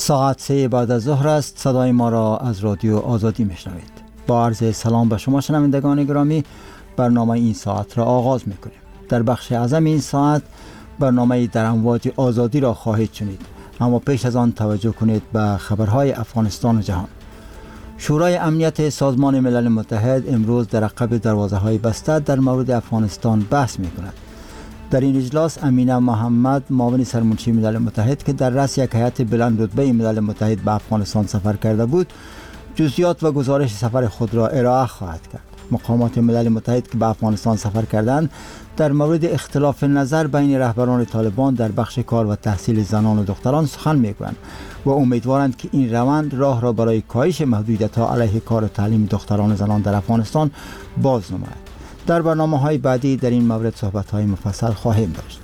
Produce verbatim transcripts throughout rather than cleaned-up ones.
ساعت سه بعد از ظهر است. صدای ما را از رادیو آزادی میشنوید. با عرض سلام به شما شنوندگان گرامی، برنامه این ساعت را آغاز میکنیم. در بخش اعظم این ساعت برنامه در امواج آزادی را خواهید شنید، اما پیش از آن توجه کنید به خبرهای افغانستان و جهان. شورای امنیت سازمان ملل متحد امروز در عقب دروازه‌های بسته در مورد افغانستان بحث میکند. در این اجلاس امینه محمد، معاون سرمنشی ملل متحد که در رأس یک هیئت بلند رتبه ملل متحد به افغانستان سفر کرده بود، جزئیات و گزارش سفر خود را ارائه خواهد کرد. مقامات ملل متحد که به افغانستان سفر کردند در مورد اختلاف نظر بین رهبران طالبان در بخش کار و تحصیل زنان و دختران سخن میگویند و امیدوارند که این روند راه را برای کاهش محدودیت‌ها علیه کار و تعلیم دختران و زنان در افغانستان باز نماید. در برنامه‌های بعدی در این مورد صحبت‌های مفصل خواهیم داشت.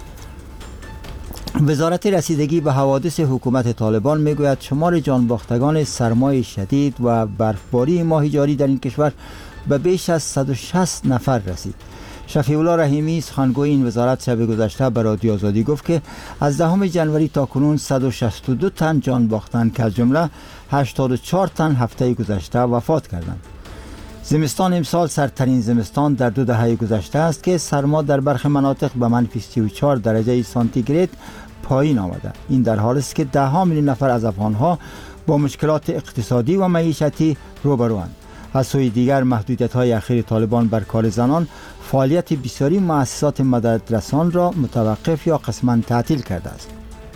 وزارت رسیدگی به حوادث حکومت طالبان میگوید شمار جانباختگان سرمای شدید و برفباری ماه جاری در این کشور به بیش از صد و شصت نفر رسید. شفیع الله رحیمی، سخنگوی این وزارت، شب گذشته به رادیو آزادی گفت که از دهم جنوری تا کنون صد و شصت و دو تن جان باختند که از جمله هشتاد و چهار تن هفته گذشته وفات کردند. زمستان امسال سردترین زمستان در دو دهه گذشته است که سرما در برخی مناطق به منفی سی و چهار درجه سانتیگراد پایین آمده. این در حالی است که ده ها میلیون نفر از افغانها با مشکلات اقتصادی و معیشتی روبروند. از سوی دیگر محدودیت‌های اخیر طالبان بر کار زنان فعالیت بسیاری مؤسسات مددرسان را متوقف یا قسماً تعطیل کرده است.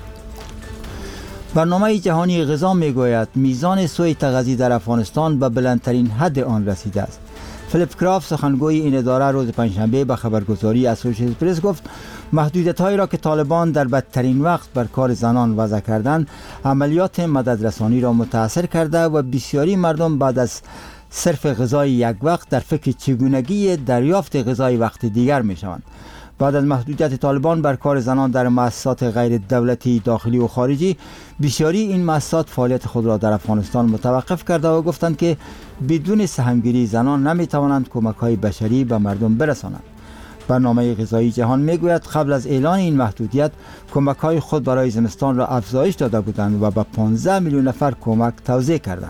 برنامه جهانی غذا میگوید میزان سوی تغذیه در افغانستان به بلندترین حد آن رسیده است. فلیپ کراف، سخنگوی این اداره، روز پنجشنبه به خبرگزاری اسوسییتد پرس گفت محدودیت‌هایی را که طالبان در بدترین وقت بر کار زنان وضع کردند عملیات مددرسانی را متاثر کرده و بسیاری مردم بعد از صرف غذای یک وقت در فکر چگونگی دریافت غذای وقت دیگر میشوند. بعد از محدودیت طالبان بر کار زنان در مؤسسات غیر دولتی داخلی و خارجی، بسیاری این مؤسسات فعالیت خود را در افغانستان متوقف کرده و گفتند که بدون سهمگیری زنان نمیتوانند کمک‌های بشری به مردم برسانند. برنامه غذایی جهان میگوید قبل از اعلان این محدودیت کمک‌های خود برای زمستان را افزایش داده بودند و به پانزده میلیون نفر کمک توزیع کردند.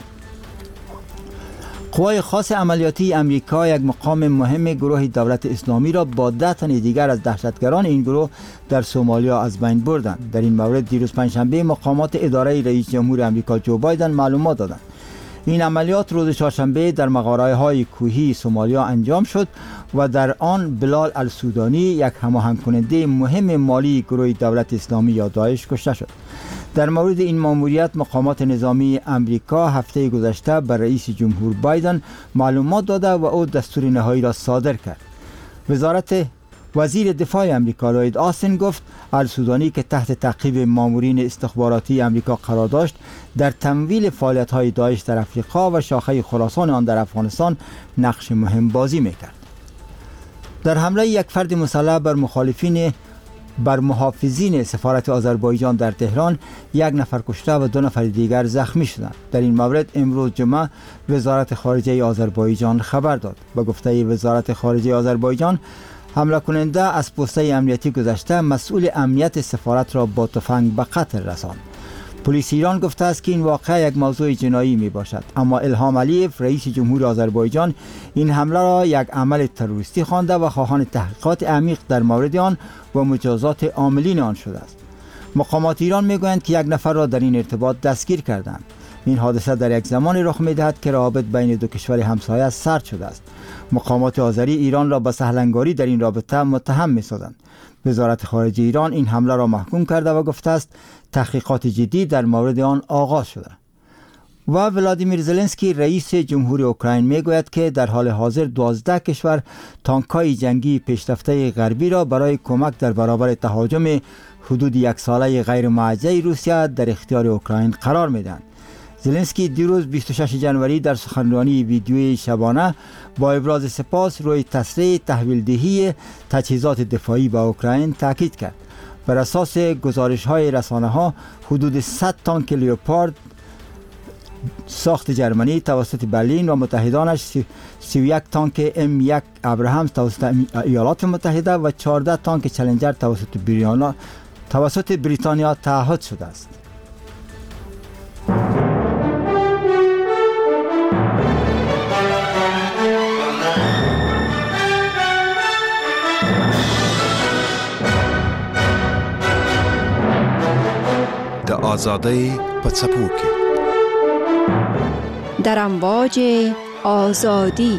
قوای خاص عملیاتی امریکا یک مقام مهم گروه دولت اسلامی را با ده تن دیگر از دهشتگران این گروه در سومالیا از بین بردند. در این مورد دیروز پنجشنبه مقامات اداره رئیس جمهور امریکا جو بایدن معلومات دادند. این عملیات روز چهارشنبه در مغاره‌های کوهی سومالیا انجام شد و در آن بلال السودانی، یک هماهنگ کننده مهم مالی گروه دولت اسلامی یا داعش، کشته شد. در مورد این ماموریت مقامات نظامی امریکا هفته گذشته بر رئیس جمهور بایدن معلومات داده و او دستور نهایی را صادر کرد. وزارت وزیر دفاع امریکا لوید آستین گفت السودانی که تحت تعقیب مامورین استخباراتی امریکا قرار داشت در تمویل فعالیت‌های داعش در افریقا و شاخه خراسان آن در افغانستان نقش مهم بازی می‌کرد. در حمله یک فرد مسلح بر مخالفین بر محافظین سفارت آذربایجان در تهران یک نفر کشته و دو نفر دیگر زخمی شدند. در این مورد امروز جمعه وزارت خارجه آذربایجان خبر داد. به گفته وزارت خارجه آذربایجان، حمله کننده از پوسته امنیتی گذشته مسئول امنیت سفارت را با تفنگ به قتل رساند. پلیس ایران گفته است که این واقعه یک موضوع جنایی می باشد، اما الهام علیف، رئیس جمهور آذربایجان، این حمله را یک عمل تروریستی خوانده و خواهان تحقیقات عمیق در مورد آن و مجازات عاملین آن شده است. مقامات ایران میگویند که یک نفر را در این ارتباط دستگیر کردند. این حادثه در یک زمانی رخ می‌دهد که روابط بین دو کشور همسایه سرد شده است. مقامات آذری ایران را به سهلنگاری در این رابطه متهم می‌سازند. وزارت خارجه ایران این حمله را محکوم کرده و گفته است تحقیقات جدی در مورد آن آغاز شده. و ولادیمیر زلنسکی، رئیس جمهور اوکراین، میگوید که در حال حاضر دوازده کشور تانک‌های جنگی پیشرفته غربی را برای کمک در برابر تهاجم حدود یک ساله غیر موجه روسیه در اختیار اوکراین قرار میدهند. زلنسکی دیروز بیست و شش جنوری در سخنرانی ویدیویی شبانه با ابراز سپاس روی تسریع تحویل دهی تجهیزات دفاعی به اوکراین تاکید کرد. بر اساس گزارش‌های رسانه‌ها حدود صد تانک لیوپارد ساخت جرمنی توسط برلین و متحدانش، سی و یک تانک ام یک ابراهام توسط ایالات متحده و چهارده تانک چالنجر توسط بریتانیا توسط بریتانیا تعهد شده است. آزادی پڅپوکي در امواج آزادی.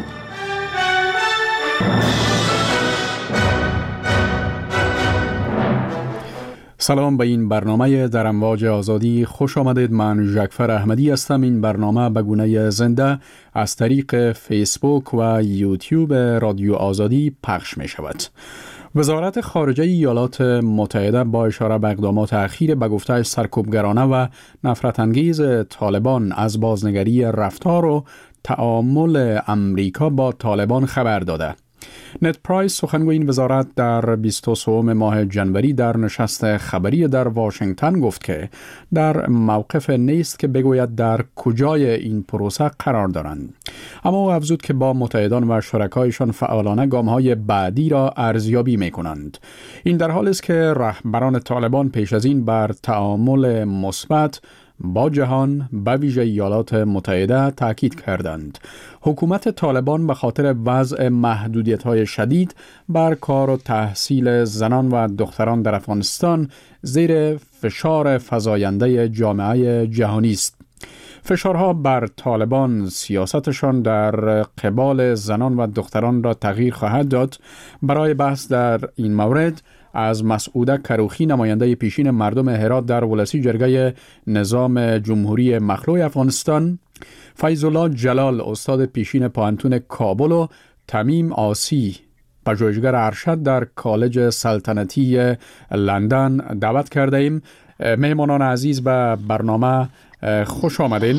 سلام به این برنامه در امواج آزادی خوش آمدید. من ژکفر احمدی هستم. این برنامه به گونه زنده از طریق فیسبوک و یوتیوب رادیو آزادی پخش می شود. وزارت خارجه ایالات متحده با اشاره به اقدامات اخیر به گفته سرکوبگرانه و نفرت انگیز طالبان از بازنگری رفتار و تعامل امریکا با طالبان خبر داده. نت پرایس سخنگوی این وزارت در بیست و سه ماه جنوری در نشست خبری در واشنگتن گفت که در موقف نیست که بگوید در کجای این پروسه قرار دارند، اما او افزود که با متحدان و شرکایشان فعالانه گام‌های بعدی را ارزیابی می‌کنند. این در حالی است که رهبران طالبان پیش از این بر تعامل مثبت با جهان به ویژه ایالات متحده تاکید کردند. حکومت طالبان به خاطر وضع محدودیت‌های شدید بر کار و تحصیل زنان و دختران در افغانستان زیر فشار فزاینده جامعه جهانی است. فشارها بر طالبان سیاستشان در قبال زنان و دختران را تغییر خواهد داد. برای بحث در این مورد از مسعوده کروخی، نماینده پیشین مردم هرات در ولسی جرگه نظام جمهوری مخلوع افغانستان، فیض الله جلال، استاد پیشین پوهنتون کابل و تمیم آسی، پژوهشگر ارشد در کالج سلطنتی لندن دعوت کرده ایم. مهمانان عزیز به برنامه خوش آمدین.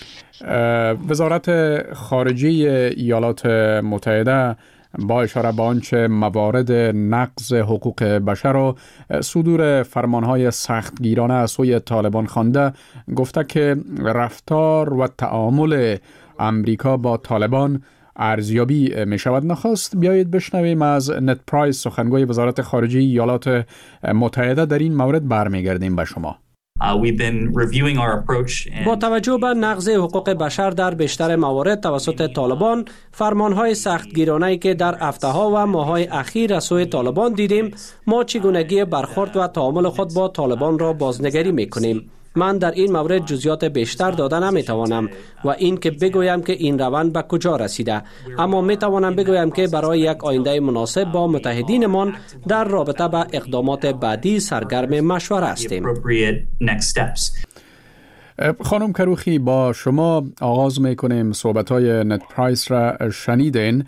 وزارت خارجه ایالات متحده با اشاره به آنچه موارد نقض حقوق بشر و صدور فرمانهای سختگیرانه از سوی طالبان خوانده، گفته که رفتار و تعامل امریکا با طالبان ارزیابی می شود. نخست بیایید بشنویم از نت پرایس، سخنگوی وزارت خارجه ایالات متحده. در این مورد برمیگردیم به شما. با توجه به نقض حقوق بشر در بیشتر موارد توسط طالبان، فرمانهای سختگیرانه‌ای که در هفته‌ها و ماه‌های اخیر از سوی طالبان دیدیم، ما چگونگی برخورد و تعامل خود با طالبان را بازنگری می‌کنیم. من در این مورد جزئیات بیشتر داده نمیتوانم و این که بگویم که این روند به کجا رسیده، اما میتوانم بگویم که برای یک آینده مناسب با متحدینمان در رابطه با اقدامات بعدی سرگرم مشوره هستیم. خانم کروخی، با شما آغاز میکنیم. صحبت‌های نت پرایس را شنیدین.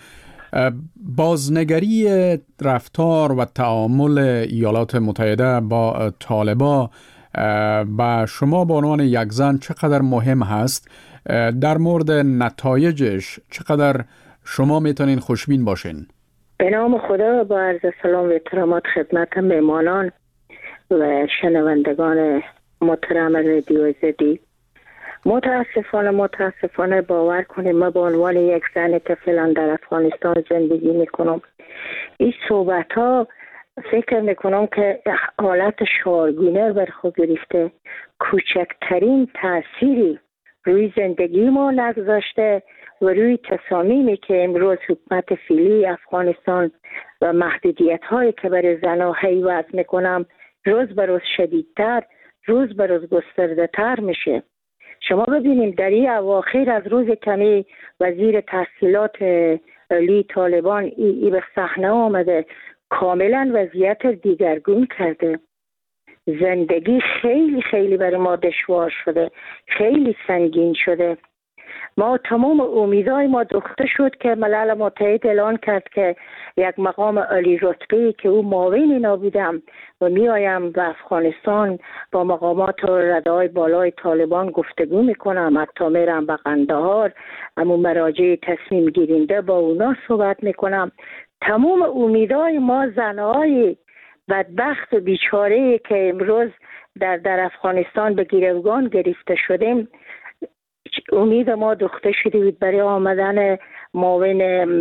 بازنگری رفتار و تعامل ایالات متحده با طالبان با شما به عنوان یک زن چقدر مهم هست؟ در مورد نتایجش چقدر شما میتونین خوشبین باشین؟ به نام خدا، با عرض سلام و احترامات خدمت مهمانان و شنوندگان محترم رادیو آزادی. متاسفانه متاسفانه باور کنیم ما به عنوان یک زن که فعلا در افغانستان زندگی میکنم، این صحبت ها فکر میکنم که حالت شعارگونه بر خود گرفته، کوچکترین تأثیری روی زندگی ما نگذاشته و روی تصامیمی که امروز حکومت فعلی افغانستان و محدودیت هایی که برای زنها هیوز میکنم روز به روز شدیدتر، روز به روز گسترده تر میشه. شما ببینیم در این اواخر از روز کمی وزیر تحصیلات عالی طالبان ای, ای به صحنه آمده، کاملا وضعیت دیگرگون کرده. زندگی خیلی خیلی برای ما دشوار شده، خیلی سنگین شده. ما تمام امیدهای ما دخته شد که ملل متحد اعلان کرد که یک مقام عالی رتبه‌ای که او معاون اینا بودم و می آیم به افغانستان با مقامات و ردای بالای طالبان گفتگو میکنم، حتی میرم به قندهار، اما مراجع تصمیم گیرنده با اونا صحبت میکنم. تمام امیدهای ما زنهای بدبخت و بیچاره که امروز در در افغانستان به گروگان گرفته شدیم، امید ما دخته شده بود برای آمدن معاون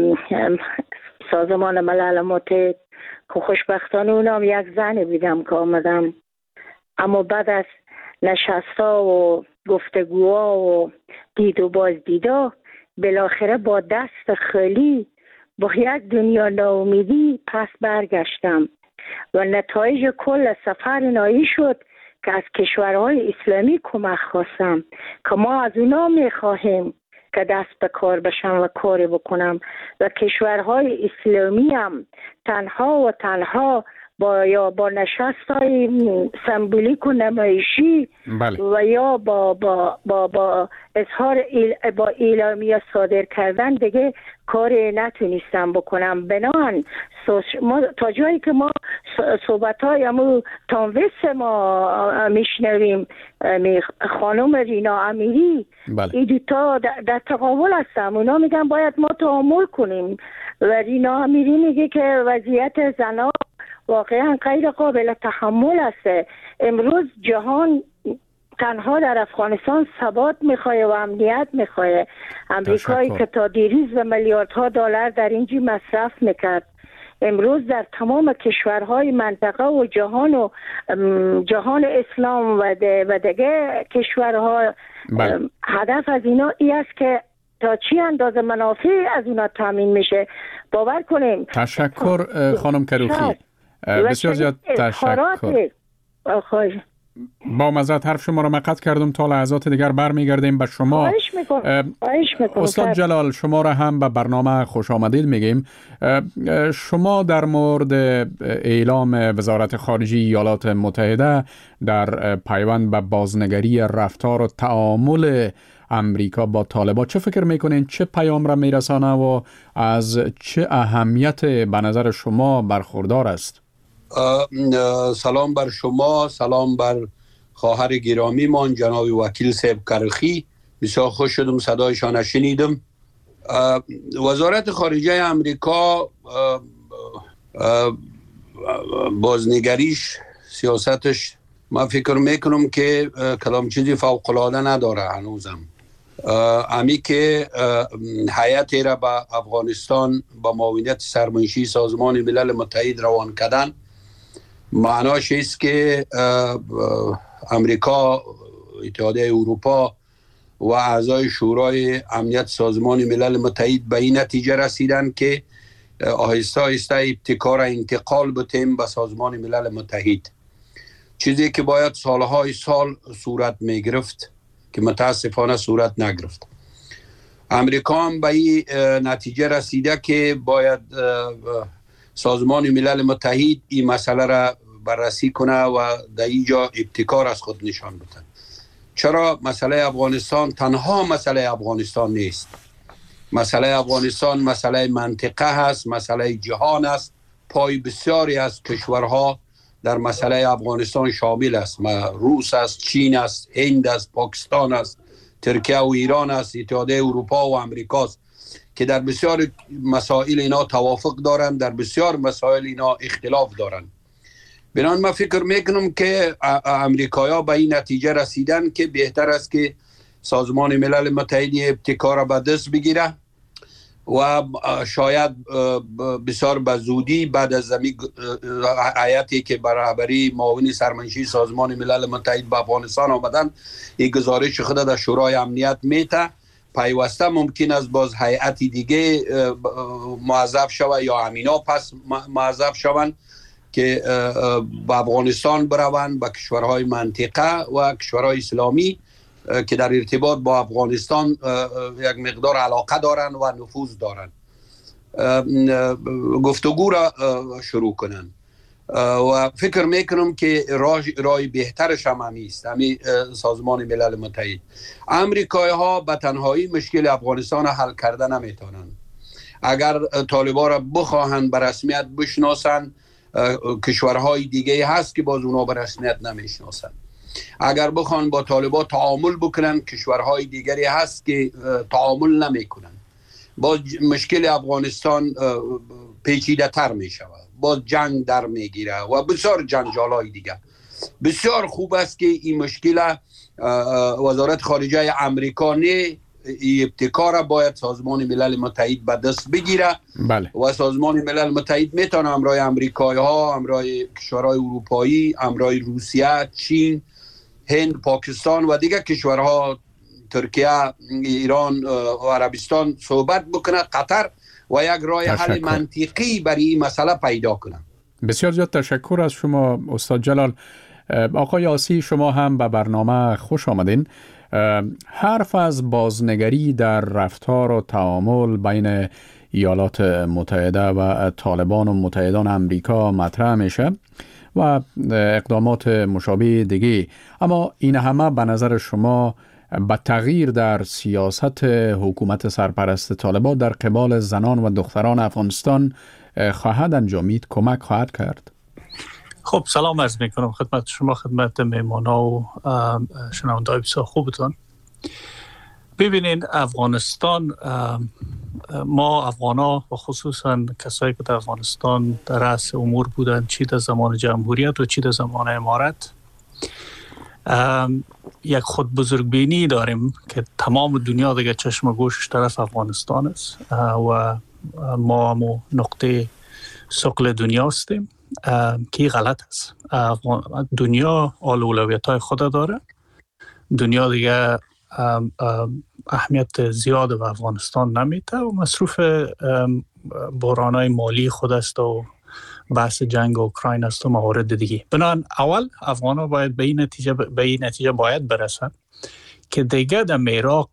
سازمان ملل متحد که خوشبختانه اونم یک زن بودم که آمدم. اما بعد از نشستا و گفتگوها و دید و باز دیدا، بالاخره با دست خالی با یک دنیا ناامیدی پس برگشتم و نتایج کل سفر نایی شد که از کشورهای اسلامی کمک خواستم که ما از اونا میخواهیم که دست به کار بشم و کاری بکنم و کشورهای اسلامی هم تنها و تنها با یا با نشست‌های سمبولیک و نمایشی بله. و یا با با با با اظهار ایل با اعلامیه صادر کردن دیگه کاری نتونستم بکنم. بنان ما تا جایی که ما صحبت‌های همون تانویس ما میشنویم، خانم رینا امیری، بله. این دوتا در تقابل هستم. اونا میگن باید ما تعامل کنیم و رینا امیری میگه که وضعیت زنان واقعا غیر قابل تحمل است. امروز جهان تنها در افغانستان ثبات میخواه و امنیت میخواه. امریکایی که تا دیروز به میلیاردها دلار در اینجا مصرف میکرد، امروز در تمام کشورهای منطقه و جهان و جهان اسلام و و دیگه کشورها بله. هدف از اینا ای است که تا چی اندازه منافع از اینا تامین میشه. باور کنیم. تشکر خانم کروخی، بسیار زیاد تشکر. با مزد حرف شما را مقطع کردم، تا لحظات دیگر برمیگردیم به شما. خواهش میکنم. خواهش میکنم. استاد جلال، شما را هم به برنامه خوش آمدید میگیم. شما در مورد اعلام وزارت خارجه ایالات متحده در پیوند به بازنگری رفتار و تعامل امریکا با طالبان چه فکر میکنین؟ چه پیام را میرسانه و از چه اهمیت به نظر شما برخوردار است؟ سلام بر شما، سلام بر خواهر گرامی من جناب وکیل صاحب کروخی. بسیار خوش شدم صدایشان شنیدم. وزارت خارجه امریکا بازنگریش، سیاستش، من فکر میکنم که کلام چیزی فوق العاده نداره هنوزم. امی که هیئتی را به افغانستان با معاونت سرمنشی سازمان ملل متحد روان کردن، معناش است که امریکا، اتحادیه اروپا و اعضای شورای امنیت سازمان ملل متحد به این نتیجه رسیدن که آهسته آهسته ابتکار انتقال بتیم به سازمان ملل متحد، چیزی که باید سالهای سال صورت می گرفت که متاسفانه صورت نگرفت. امریکا هم به این نتیجه رسیده که باید سازمان ملل متحد این مسئله را بررسی کنه و در اینجا ابتکار از خود نشان بده. چرا مسئله افغانستان تنها مسئله افغانستان نیست. مسئله افغانستان مسئله منطقه هست، مسئله جهان است. پای بسیاری از کشورها در مسئله افغانستان شامل است. روس است، چین است، هند است، پاکستان است، ترکیه و ایران است، اتحادیه اروپا و امریکا است که در بسیار مسائل اینا توافق دارند، در بسیار مسائل اینا اختلاف دارند. بنابراین من فکر میکنم که امریکایی‌ها به این نتیجه رسیدن که بهتر است که سازمان ملل متحد ابتکار را به دست بگیره و شاید بسیار به زودی بعد از زمین هیئتی که برابری معاون سرمنشی سازمان ملل متحد به افغانستان آمدن این گزارش خود در شورای امنیت میته، پیوسته ممکن است باز هیئتی دیگه موظف شود یا همینا پس موظف شوند که به افغانستان بروند، به کشورهای منطقه و کشورهای اسلامی که در ارتباط با افغانستان یک مقدار علاقه دارند و نفوذ دارند، گفتگو را شروع کنند. و فکر میکنم که راه راه بهترش هم همی است، همین سازمان ملل متحد. امریکایی ها به تنهایی مشکل افغانستان حل کرده نمیتونند. اگر طالبان را بخواهند به رسمیت بشناسند، کشورهای دیگه هست که باز اونا به رسمیت نمیشناسند. اگر بخوان با طالبان تعامل بکنن، کشورهای دیگری هست که تعامل نمیکنن. باز مشکل افغانستان پیچیده تر می شود، باز جنگ در می گیره و بسیار جنجال های دیگه. بسیار خوب است که این مشکل وزارت خارجه امریکا نه ابتکار باید سازمان ملل متحد به دست بگیره. بله. و سازمان ملل متحد میتونه همراه امریکایی ها، همراه کشورهای اروپایی، همراه روسیه، چین، هند، پاکستان و دیگر کشورها، ترکیه، ایران و عربستان صحبت بکنه، قطر، و یک راه حل منطقی برای این مسئله پیدا کنه. بسیار زیاد تشکر از شما استاد جلال. آقای آسی، شما هم به برنامه خوش آمدین. حرف از بازنگری در رفتار و تعامل بین ایالات متحده و طالبان و متحدان امریکا مطرح میشه و اقدامات مشابه دیگه، اما این همه به نظر شما به تغییر در سیاست حکومت سرپرست طالبان در قبال زنان و دختران افغانستان خواهد انجامید، کمک خواهد کرد؟ خب سلام عرض میکنم خدمت شما، خدمت میمانا و شنونده‌های بسیار خوبتون. ببینین افغانستان، ما افغانا و خصوصا کسایی که در افغانستان در رأس امور بودن، چی در زمان جمهوریت و چی در زمان امارت، یک خود بزرگبینی داریم که تمام دنیا دیگه چشم گوشش طرف افغانستان است و ما هم نقطه ثقل دنیا هستیم که غلط است. دنیا آل اولویت های خود داره. دنیا دیگه اهمیت زیاد به افغانستان نمیده و مصروف بحران های مالی خود است و بحث جنگ اوکراین است و موارد دیگه. بنابراین اول افغان‌ها باید به این نتیجه به این نتیجه باید برسن که دیگه در میراق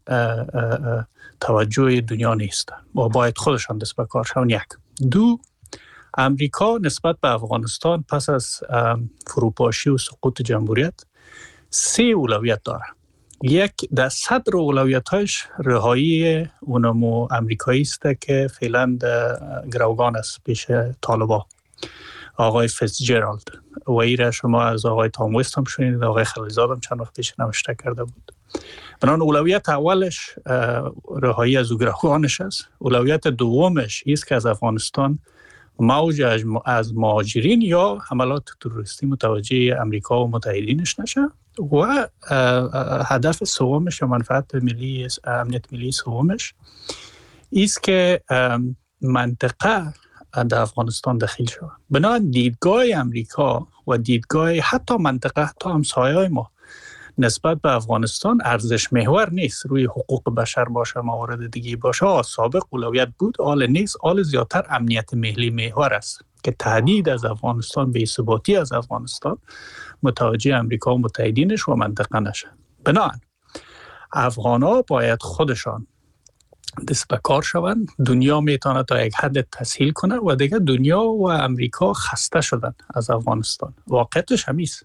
توجه دنیا نیست و باید خودشان دست به کار شون. یک. دو، امریکا نسبت به افغانستان پس از فروپاشی و سقوط جمهوریت سه اولویت داره. یک، در صدر اولویت‌هاش رهایی اونمو امریکایی است که فعلا گروگان است پیش طالبان، آقای فیتزجرالد، و ایره شما از آقای تام وست هم شنیدید، آقای خلیلزاد هم چند وقت پیش نوشته کرده بود. بنابراین اولویت اولش رهایی از او گروگانش است. اولویت دومش است که از افغانستان موج از مهاجرین یا حملات تروریستی متوجه امریکا و متحدینش نشه و هدف سومش یا منفعت ملی امنیت ملی سومش است که منطقه در افغانستان داخل شود. بنابراین دیدگاه امریکا و دیدگاه حتی منطقه حتی همسایه‌های ما نسبت به افغانستان ارزش محور نیست. روی حقوق بشر باشه، موارد دیگه باشه، سابق اولویت بود، حال نیست. حال زیادتر امنیت ملی محور است که تهدید از افغانستان، بی‌ثباتی از افغانستان متوجه امریکا و متحدینش و منطقه نشه. بنابراین افغان‌ها باید خودشان دست به کار شوند. دنیا میتونه تا یک حد تسهیل کنه و دیگه دنیا و امریکا خسته شدن از افغانستان. واقعیتش همیست.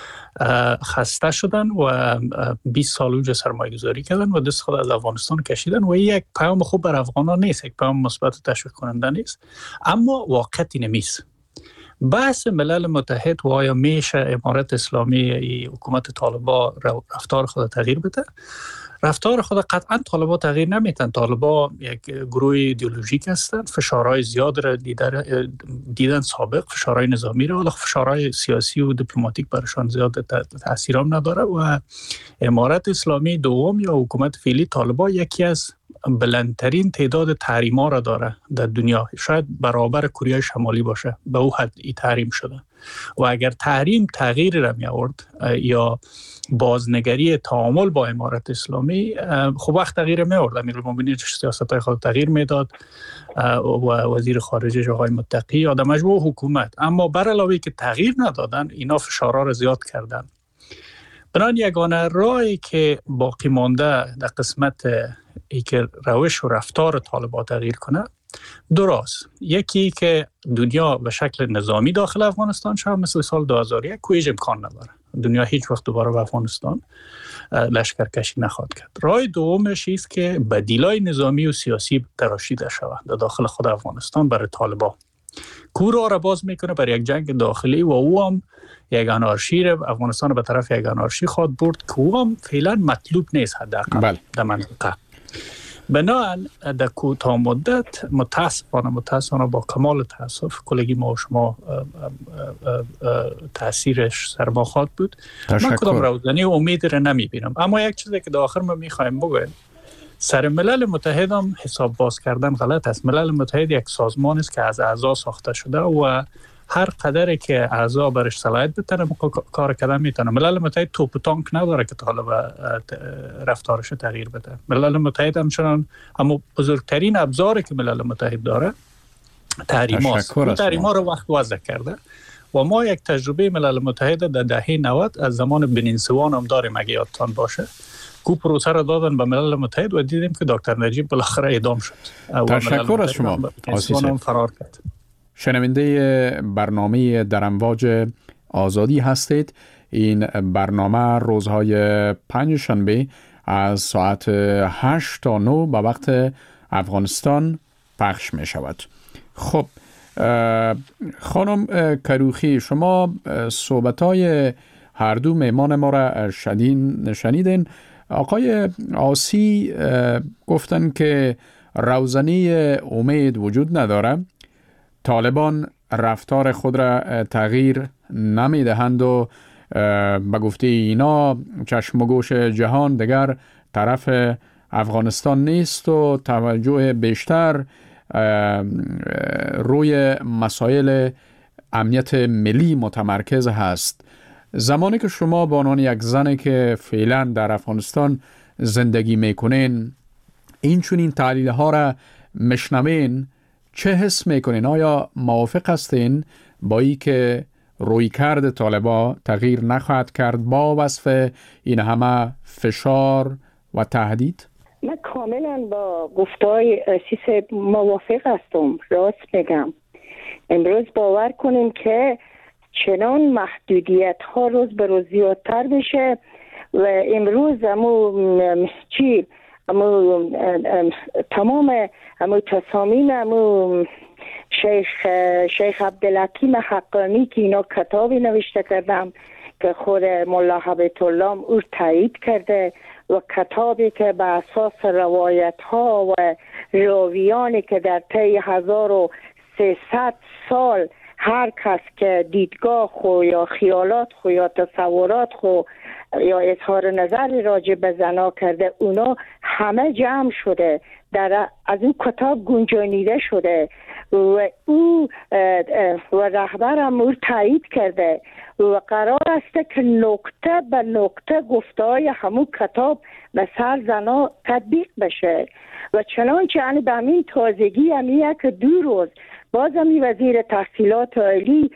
خسته شدن و بیست سال اونجا سرمایه گذاری کردن و دست خود از افغانستان کشیدن و یک پیام خوب بر افغانان نیست، یک پیام مثبت تشویق کننده نیست. اما واقعیتی نمیست. بحث ملل متحد و آیا میشه امارت اسلامی حکومت طالبان رفتار خود تغییر بده؟ رفتار خود قطعا طالبان تغییر نمیتن. طالبان یک گروه ایدئولوژیک هستند، فشارهای زیاد را دیدن, دیدن سابق، فشارهای نظامی را، ولی فشارهای سیاسی و دیپلماتیک برشان زیاد تاثیر هم نداره و امارت اسلامی دوم یا حکومت فعلی طالبان یکی از بلندترین تعداد تحریم‌ها را داره در دنیا، شاید برابر کره شمالی باشه، به او حد ای تحریم شده و اگر تحریم تغییری را می آورد یا بازنگری تعامل با امارت اسلامی، خب وقت تغییر می آورد. امیرالمومنین سیاست‌های خود تغییر میداد و وزیر خارجه آقای متقی یا در مجموع حکومت، اما بر علاوه که تغییر ندادن اینا فشارها را زیاد کردن. بنابراین یگانه راهی که باقی مانده در قسمت ای که روش و رفتار طالبان تغییر کنه درست، یکی که دنیا به شکل نظامی داخل افغانستان شد مثل سال دو هزار و یک که هیچ امکان نداره. دنیا هیچ وقت دوباره به افغانستان لشکرکشی نخواهد کرد. راه دومش است که بدیلای نظامی و سیاسی تراشیده شود در داخل خود افغانستان برای طالبان. کورا را باز میکنه برای یک جنگ داخلی و او هم یک انارشی را افغانستان به طرف یک انارشی خواهد برد که او هم فعلا مطلوب نیست حداقل در منطقه. بنابراین در کوتاه مدت متاسفانه متاسفانه با کمال تاسف کلگی ما و شما تاثیرش سر ما خواهد بود. من کدام روزنی و امید را نمیبینم. اما یک چیزی که در آخر ما میخوایم بگویم، سر ملل متحد هم حساب باز کردن غلط است. ملل متحد یک سازمان است که از اعضا ساخته شده و هر قدری که اعضا برش صلاحیت بتونه کار کردن میتونه. ملل متحد توپ و تانک نداره که طالب رفتارش تغییر بده. ملل متحد همچنان اما بزرگترین ابزاری که ملل متحد داره تحریم هاست. تحریم ها رو وقت وضع کرده و ما یک تجربه ملل متحد در دهه نود از زمان بنین سوان هم داریم اگه یادتان باشه. کو پروسه را دادن به ملل متحد و دیدیم که دکتر نجیب بالاخره اعدام شد. تشکر از شما آسیسه. فرار کرد. شنونده برنامه در امواج آزادی هستید. این برنامه روزهای پنج شنبه از ساعت هشت تا نه به وقت افغانستان پخش می شود. خب خانم کروخی، شما صحبت‌های هر دو میمان ما را شنیدین. آقای آسی گفتن که روزنه امید وجود نداره، طالبان رفتار خود را تغییر نمی دهند و به گفته اینا چشم و گوش جهان دیگر طرف افغانستان نیست و توجه بیشتر روی مسائل امنیت ملی متمرکز هست. زمانی که شما به عنوان یک زنی که فعلا در افغانستان زندگی میکنین این چون این تحلیل ها را مشنوین، چه حس میکنین؟ آیا موافق هستین با ای که روی کرد طالبا تغییر نخواهد کرد با وصف این همه فشار و تهدید؟ من کاملا با گفتهای آسیس موافق هستم. راست میگم امروز باور کنیم که چنان محدودیت ها روز به روز زیادتر میشه و امروز امو چی امو تمام امو تصامیم امو شیخ شیخ عبدالحکیم حقانی که اینا کتابی نوشته کردم که خود ملا حبیت الله او تایید کرده و کتابی که به اساس روایت ها و راویانی که در طی هزار و سیصد سال هر کس که دیدگاه خو یا خیالات خو یا تصورات خو یا اظهار نظر راجع به زنا کرده اونا همه جمع شده در از این کتاب گنجانیده شده و او و رهبرم او تایید کرده و قرار است که نکته به نکته گفته‌های همون کتاب به سر زنا تطبیق بشه و چنانچه یعنی به همین تازگی همیه که دو روز بازمی وزیر تحصیلات عالی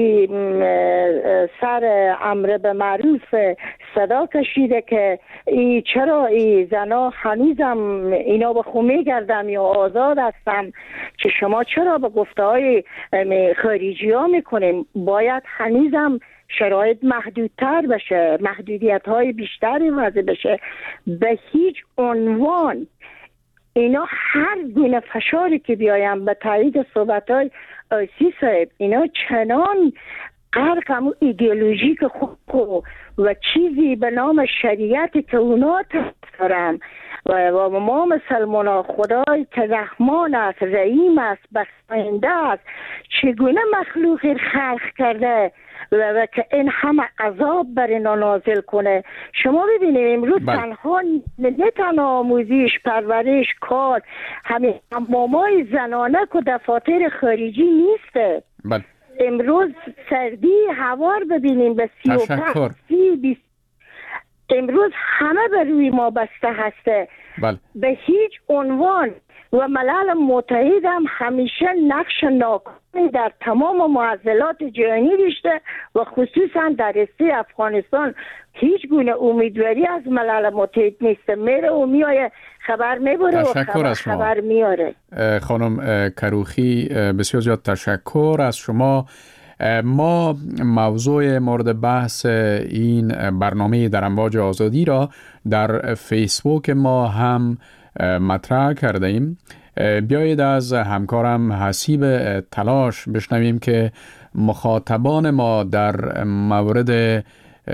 سر امر به معروف صدا کشیده که ای چرا ای زنا هنوزم اینا به خونه گردن یا آزاد هستن که شما چرا به گفته های خارجی ها میکنیم؟ باید هنوزم شرایط محدودتر بشه، محدودیت های بیشتری وضع بشه. به هیچ عنوان اینا هر گونه فشاری که بیایم به تایید صحبت‌های آسی صاحب اینا چنان غرق همون ایدئولوژیک خود و چیزی به نام شریعتی که اونا دارن و ما مسلمان ها خدای که رحمان است، رحیم است، بخشنده است، چگونه مخلوقی خلق کرده و که این همه عذاب بر اینا نازل کنه. شما ببینید امروز بل. تنها نه تنها آموزش، پرورش، کار، همین حمامای زنانه که دفاتر خارجی نیسته. بل. امروز سردی هوار ببینیم به سی و پنج سی بیست امروز همه بر روی ما بسته هسته. بل. به هیچ عنوان و ملل متحد هم همیشه نقش ناکامی در تمام معضلات جهانی داشته و خصوصا در رشته افغانستان هیچ گونه امیدواری از ملل متحد نیست. میره و میایه خبر میبره و خبر, خبر میاره. خانم کروخی بسیار زیاد تشکر از شما. ما موضوع مورد بحث این برنامه در امواج آزادی را در فیسبوک ما هم مطرح کرده ایم. بیایید از همکارم حسیب تلاش بشنویم که مخاطبان ما در مورد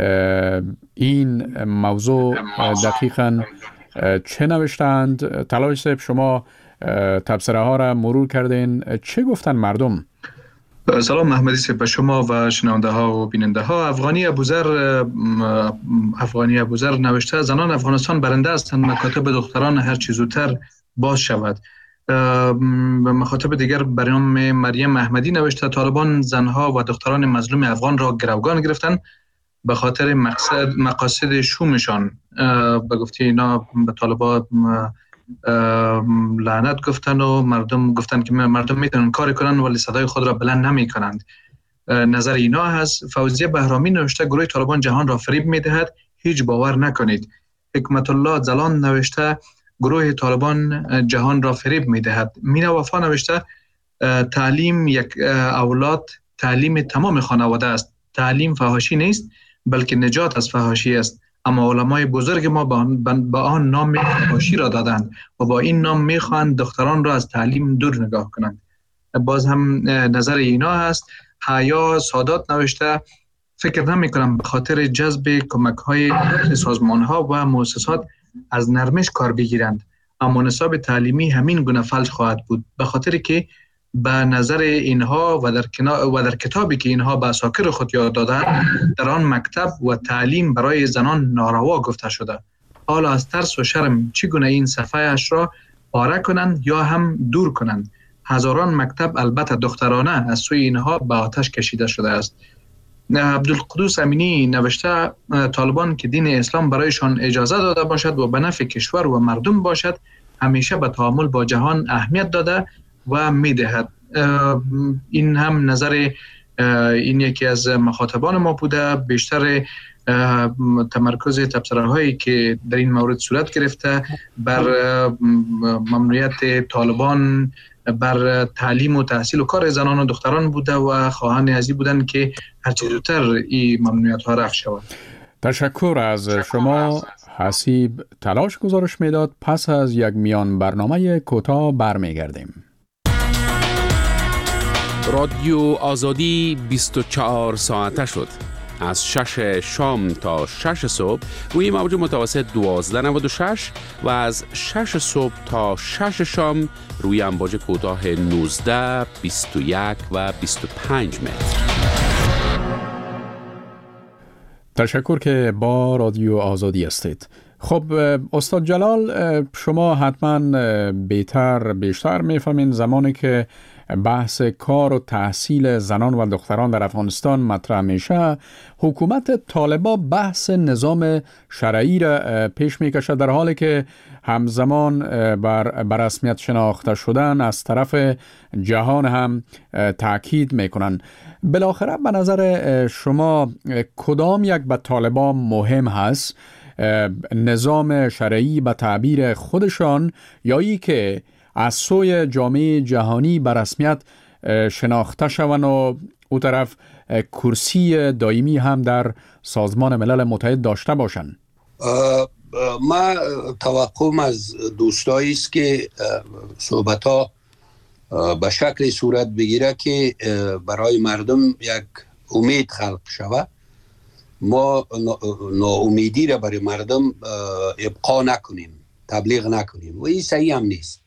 این موضوع دقیقاً چه نوشتند. تلاش صاحب، شما تبصره ها را مرور کردین، چه گفتن مردم؟ سلام محمدی صاحب به شما و شنونده ها و بیننده ها. افغانی ابوذر افغانی ابوذر نوشته زنان افغانستان برنده هستند، مکاتب دختران هر چه زودتر باز شود. مخاطب دیگر بر نام مریم احمدی نوشته طالبان زنها و دختران مظلوم افغان را گروگان گرفتند به خاطر مقصد مقاصد شومشان. به گفته اینا به طالبان لعنت گفتن و مردم گفتن که مردم میتونن کار کنن ولی صدای خود را بلند نمی کنند. نظر اینا هست. فوزیه بهرامی نوشته گروه طالبان جهان را فریب میدهد، هیچ باور نکنید. حکمت الله زلان نوشته گروه طالبان جهان را فریب میدهد. مینا وفا نوشته تعلیم یک اولاد تعلیم تمام خانواده است. تعلیم فحاشی نیست بلکه نجات از فحاشی است. اما علمای بزرگ ما با آن نام فحاشی را دادند و با این نام میخواهند دختران را از تعلیم دور نگاه کنند. باز هم نظر اینا هست. حیا سادات نوشته فکر نمی کنم به خاطر جذب کمک های سازمان ها و مؤسسات از نرمش کار بگیرند، اما نصاب تعلیمی همین گونه فلج خواهد بود، به خاطر که به نظر اینها و در, و در کتابی که اینها به اساکر خود یاد دادند در آن مکتب و تعلیم برای زنان ناروا گفته شده. حالا از ترس و شرم چگونه این صفحه اش را پاره کنند یا هم دور کنند. هزاران مکتب البته دخترانه از سوی اینها به آتش کشیده شده است. عبدالقدوس امینی نوشته طالبان که دین اسلام برایشان اجازه داده باشد و به نفع کشور و مردم باشد همیشه به تعامل با جهان اهمیت داده و میدهد. این هم نظر این یکی از مخاطبان ما بوده. بیشتر تمرکز تبصره هایی که در این مورد صورت گرفته بر ممنوعیت طالبان بر تعلیم و تحصیل و کار زنان و دختران بوده و خواهان ازی بودن که هرچه زودتر این ممنوعیت ها رفع شود. تشکر از شما. حسیب تلاش گزارش میداد. پس از یک میان برنامه کوتاه برمیگردیم. رادیو آزادی بیست و چهار ساعته شد. از شش شام تا شش صبح روی موج متوسط دوازده نود و شش و از شش صبح تا شش شام روی امواج کوتاه نوزده، بیست و یک و بیست و پنج متر. تشکر که با رادیو آزادی هستید. خب استاد جلال، شما حتما بهتر بیشتر میفهمین زمانی که بحث کار و تحصیل زنان و دختران در افغانستان مطرح میشه، حکومت طالبا بحث نظام شرعی را پیش میکشه، در حالی که همزمان بر, بر رسمیت شناخته شدن از طرف جهان هم تاکید میکنن. بالاخره به نظر شما کدام یک به طالبا مهم هست؟ نظام شرعی به تعبیر خودشان یا ای که از سوی جامعه جهانی به رسمیت شناخته شوند و او طرف کرسی دائمی هم در سازمان ملل متحد داشته باشند؟ ما توقعم از دوستایی است که صحبت ها به شکل صورت بگیره که برای مردم یک امید خلق شود. ما ناامیدی را برای مردم ابقا نکنیم، تبلیغ نکنیم و این صحیح هم نیست.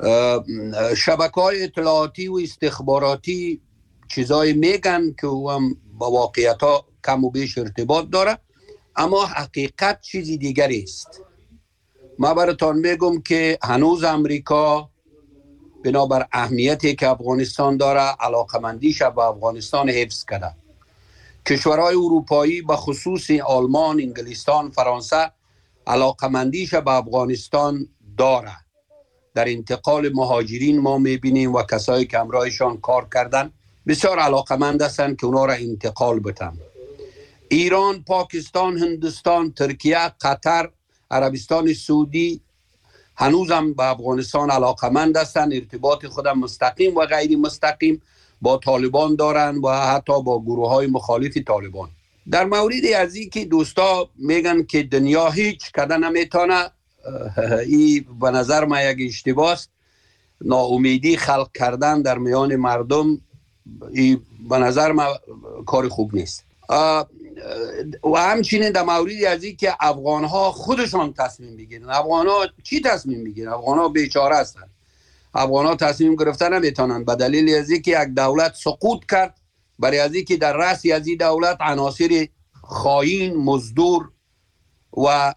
شبکه‌های اطلاعاتی و استخباراتی چیزای میگن که هم با واقعیت ها کم و بیش ارتباط داره، اما حقیقت چیزی دیگری است. ما براتون میگم که هنوز امریکا بنابر اهمیتی که افغانستان داره علاقمندیش به افغانستان حفظ کرده. کشورهای اروپایی به خصوص آلمان، انگلستان، فرانسه علاقمندیش به افغانستان داره. در انتقال مهاجرین ما میبینیم و کسایی که همراهشان کار کردن بسیار علاقمند هستند که اونا را انتقال بدن. ایران، پاکستان، هندوستان، ترکیه، قطر، عربستان سعودی هنوز هم به افغانستان علاقمند هستند. ارتباط خودم مستقیم و غیر مستقیم با طالبان دارن و حتی با گروه های مخالف طالبان. در مورد از این که دوستا میگن که دنیا هیچ کده نمیتونه، این به نظر من یک اشتباه است. ناامیدی خلق کردن در میان مردم این به نظر من کار خوب نیست. و همچنین در مورد از این که افغان ها خودشان تصمیم بگیرن. افغان ها چی تصمیم بگیرن؟ افغان ها بیچاره هستند. افغان ها تصمیم گرفتن نمیتونن به دلیل از این که یک دولت سقوط کرد، برای از این که در رأس از این دولت عناصر خائن، مزدور و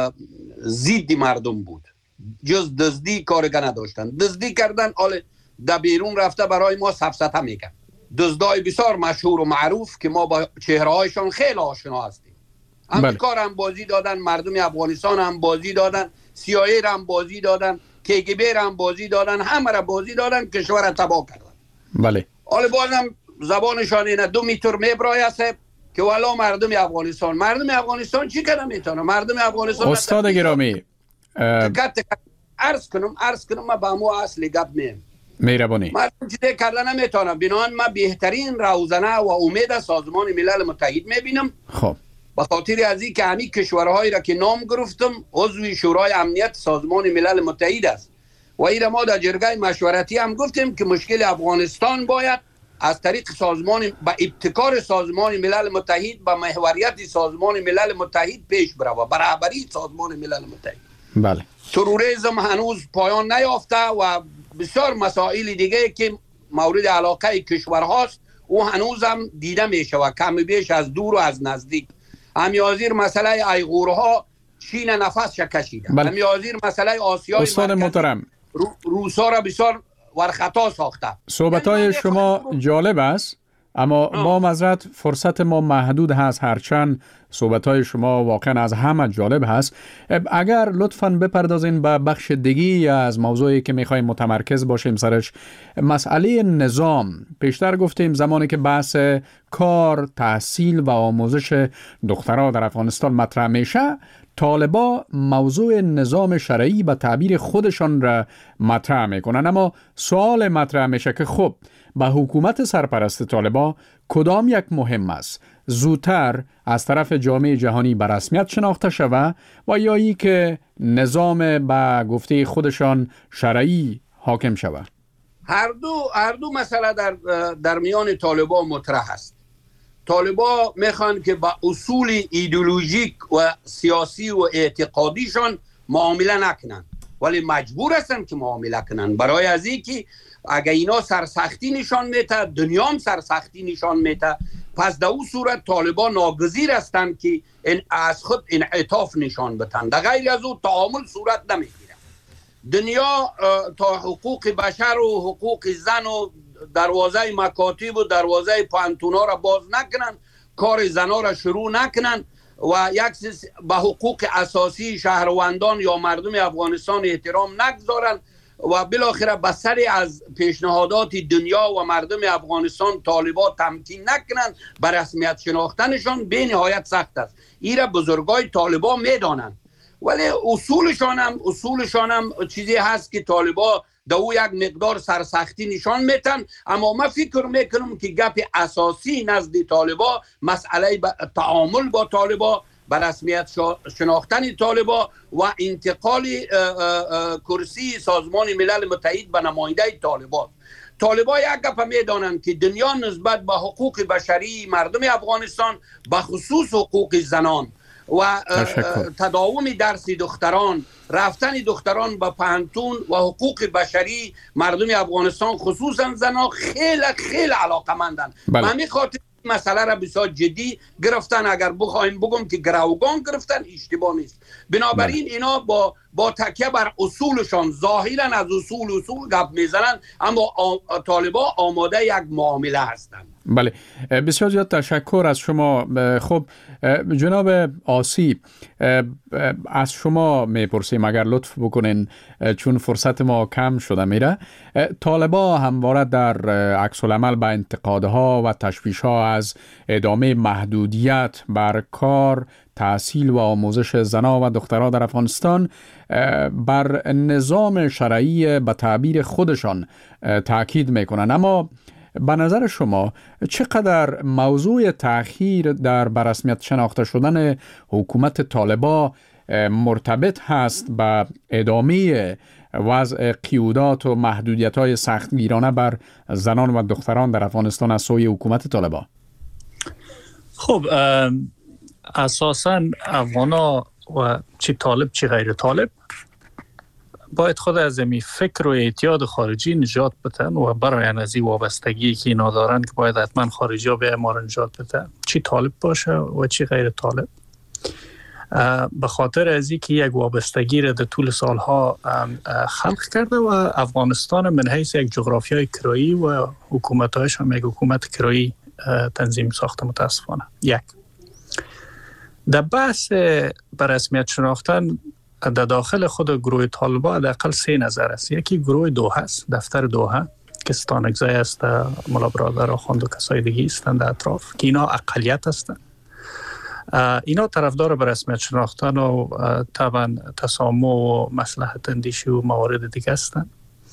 ضد مردم بود. جز دزدی کارگر نداشتن. دزدی کردن، حال در بیرون رفته برای ما سفسطه میکن. دزدای بسیار مشهور و معروف که ما با چهره هایشان خیلی آشنا هستیم. امریکا هم بازی دادن، مردم افغانستان هم بازی دادن، سی آی ای هم بازی دادن، کی جی بی هم بازی دادن، همه را بازی دادن، کشور را تباه کردن. بله. حالا بازم زبانشان اینه دو میتر میبرایست که والا مردم افغانستان مردم افغانستان چی کنه میتونه مردم افغانستان استاد گرامی عرض کنم عرض کنم ما با مو اصلی گپ میم مهربانی مردم چیزی کردن نمیتونم بنان ما بهترین روزنه و امید سازمان ملل متحد میبینم خب به خاطر از این که همین کشورهایی را که نام گرفتم عضو شورای امنیت سازمان ملل متحد است و این ما در جرگه مشورتی هم گفتیم که مشکل افغانستان باید از طریق سازمان با ابتکار سازمان ملل متحد با محوریت سازمان ملل متحد پیش بره برابری سازمان ملل متحد. بله تروریسم هنوز پایان نیافته و بسیار مسائل دیگه که مورد علاقه کشورهاست و هنوز هم دیده میشه و کم بیش از دور و از نزدیک. همیازیر مسئله ایغورها چین نفس کشیده. بله. همیازیر مسئله آسیای استاد محترم رو روسا را بسیار ورخطا ساخته. صحبت‌های شما جالب است اما با معذرت فرصت ما محدود هست هرچند صحبت‌های شما واقعا از همه جالب هست. اگر لطفاً بپردازین به بخش دیگی از موضوعی که می‌خوایم متمرکز باشیم سرش، مسئله نظام. پیشتر گفتیم زمانی که بحث کار، تحصیل و آموزش دخترها در افغانستان مطرح میشه، طالبا موضوع نظام شرعی به تعبیر خودشان را مطرح میکنن. اما سوال مطرح میشه که خب به حکومت سرپرست طالبا کدام یک مهم است؟ زودتر از طرف جامعه جهانی به رسمیت شناخته شوه و یا ای که نظام به گفته خودشان شرعی حاکم شوه؟ هر دو هر دو مسئله در در میان طالبا مطرح است. طالبا میخوان که با اصول ایدئولوژیک و سیاسی و اعتقادیشان معامله نکنن ولی مجبور هستن که معامله کنن برای از اینکه اگه اینا سرسختی نشان میده دنیا هم سرسختی نشان میده پس در اون صورت طالبان ناگزیر هستند که این از خود انعطاف نشان بدن در غیر از او تعامل صورت نمیگیره. دنیا تا حقوق بشر و حقوق زن و دروازه مکاتب و دروازه پانتونا را باز نکنن کار زنا را شروع نکنن و یک به حقوق اساسی شهروندان یا مردم افغانستان احترام نگذارن و بالاخره بسری از پیشنهادات دنیا و مردم افغانستان طالبان تمکین نکنن به رسمیت شناختنشان به نهایت سخت است. این را بزرگای طالبان میدانن ولی اصولشان هم اصولشان هم چیزی هست که طالبان دو یک مقدار سرسختی نشان میتن اما ما فکر میکنم که گپ اساسی نزد طالبان مسئله تعامل با طالبان به رسمیت شناختن طالبان و انتقال کرسی سازمان ملل متحد به نماینده طالبان. طالبان یک گپ میدانند که دنیا نسبت به حقوق بشری مردم افغانستان به خصوص حقوق زنان و تداوم درس دختران رفتن دختران به پانتون و حقوق بشری مردم افغانستان خصوصا زنان خیلی خیلی علاقمندند. بله. من میخاطر مسئله را بسیار جدی گرفتن. اگر بخوایم بگم که گروگان گرفتن اشتباه نیست. بنابراین بله. اینا با با تکیه بر اصولشان ظاهرا از اصول اصول گپ میزنن اما طالبان آماده یک معامله هستند. بله بسیار زیاد تشکر از شما. خب جناب آسی از شما میپرسیم اگر لطف بکنین چون فرصت ما کم شده میره. طالبان همواره در عکس العمل به انتقادها و تشویشها از ادامه محدودیت بر کار، تحصیل و آموزش زنان و دختران در افغانستان بر نظام شرعی به تعبیر خودشان تاکید میکنن. اما به نظر شما چقدر موضوع تأخیر در برسمیت شناخته شدن حکومت طالبان مرتبط هست با ادامه وضع قیودات و محدودیت‌های سختگیرانه بر زنان و دختران در افغانستان از سوی حکومت طالبان؟ خب اساساً افغانا و چی طالب چی غیر طالب باید خود از این فکر و اعتیاد خارجی نجات بتن و برای از این وابستگی که اینا دارن که باید حتما خارجی ها به ما را نجات بتن چی طالب باشه و چی غیر طالب. به خاطر از این که یک وابستگی را در طول سالها خلق کرده و افغانستان من حیث یک جغرافیای کرایی و حکومتایش هم یک حکومت کرایی تنظیم ساخته متاسفانه. یک در بحث بر رسمیت شناختن در داخل خود گروه طالبان حداقل سه نظر است. یکی گروه دوحه است، دفتر دوحه که ستانکزی است، ملا برادر آخوند و کسای دیگه هستند در اطراف که اینا اقلیت هستند. اینا طرفدار به رسمیت شناختن و طبعا تسامح و مصلحت اندیشی و موارد دیگه هستند،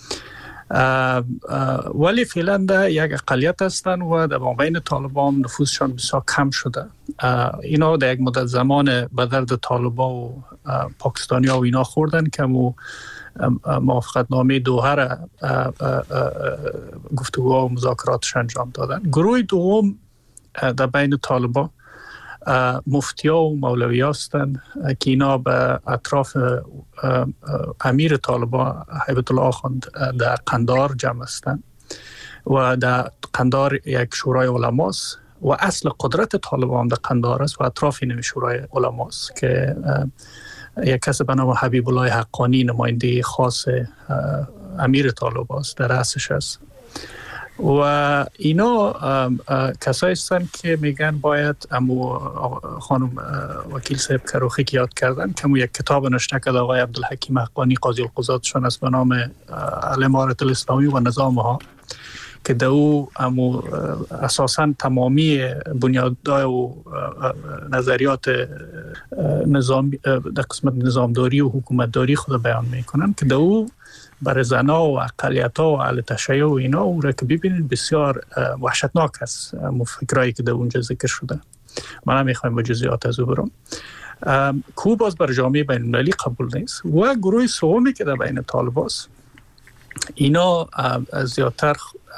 ولی فعلا ده یک اقلیت هستند و در مابین طالبان نفوذشان بسیار کم شده. اینا در یک مدت زمان به درد طالبان و پاکستانی ها و اینا خوردن که مو موافقت نامه دوحه را گفتگوها و مذاکراتش انجام دادن. گروه دوم در بین طالبان مفتیا و مولوی هستند که اینا به اطراف امیر طالبان هیبت الله آخوند در قندار جمع هستند و در قندار یک شورای علماست و اصل قدرت طالبان در قندار است و اطراف این شورای علماست که یک کس به نام حبیب الله حقانی نماینده خاص امیر طالبان است، در رأسش است. و اینا کسایی هستند که میگن باید امو خانم وکیل صاحب کروخی که یاد کردن که امو یک کتاب نشته کرد آقای عبدالحکیم حقانی قاضی القضاتشون است به نام الامارت الاسلامی و نظامها که در او امو اساساً تمامی بنیادهای و نظریات نظام در قسمت نظامداری و حکومتداری خود بیان میکنن که در او برای زنا و اقلیت‌ها و اهل تشیع و اینا او را که ببینید بسیار وحشتناک است فکرایی که در اونجا ذکر شده. من هم میخوایم با جزئیات از او برم کو باز بر جامعه بین المللی قبول نیست. و گروه سومی که در بین طالبان است اینا زیادتر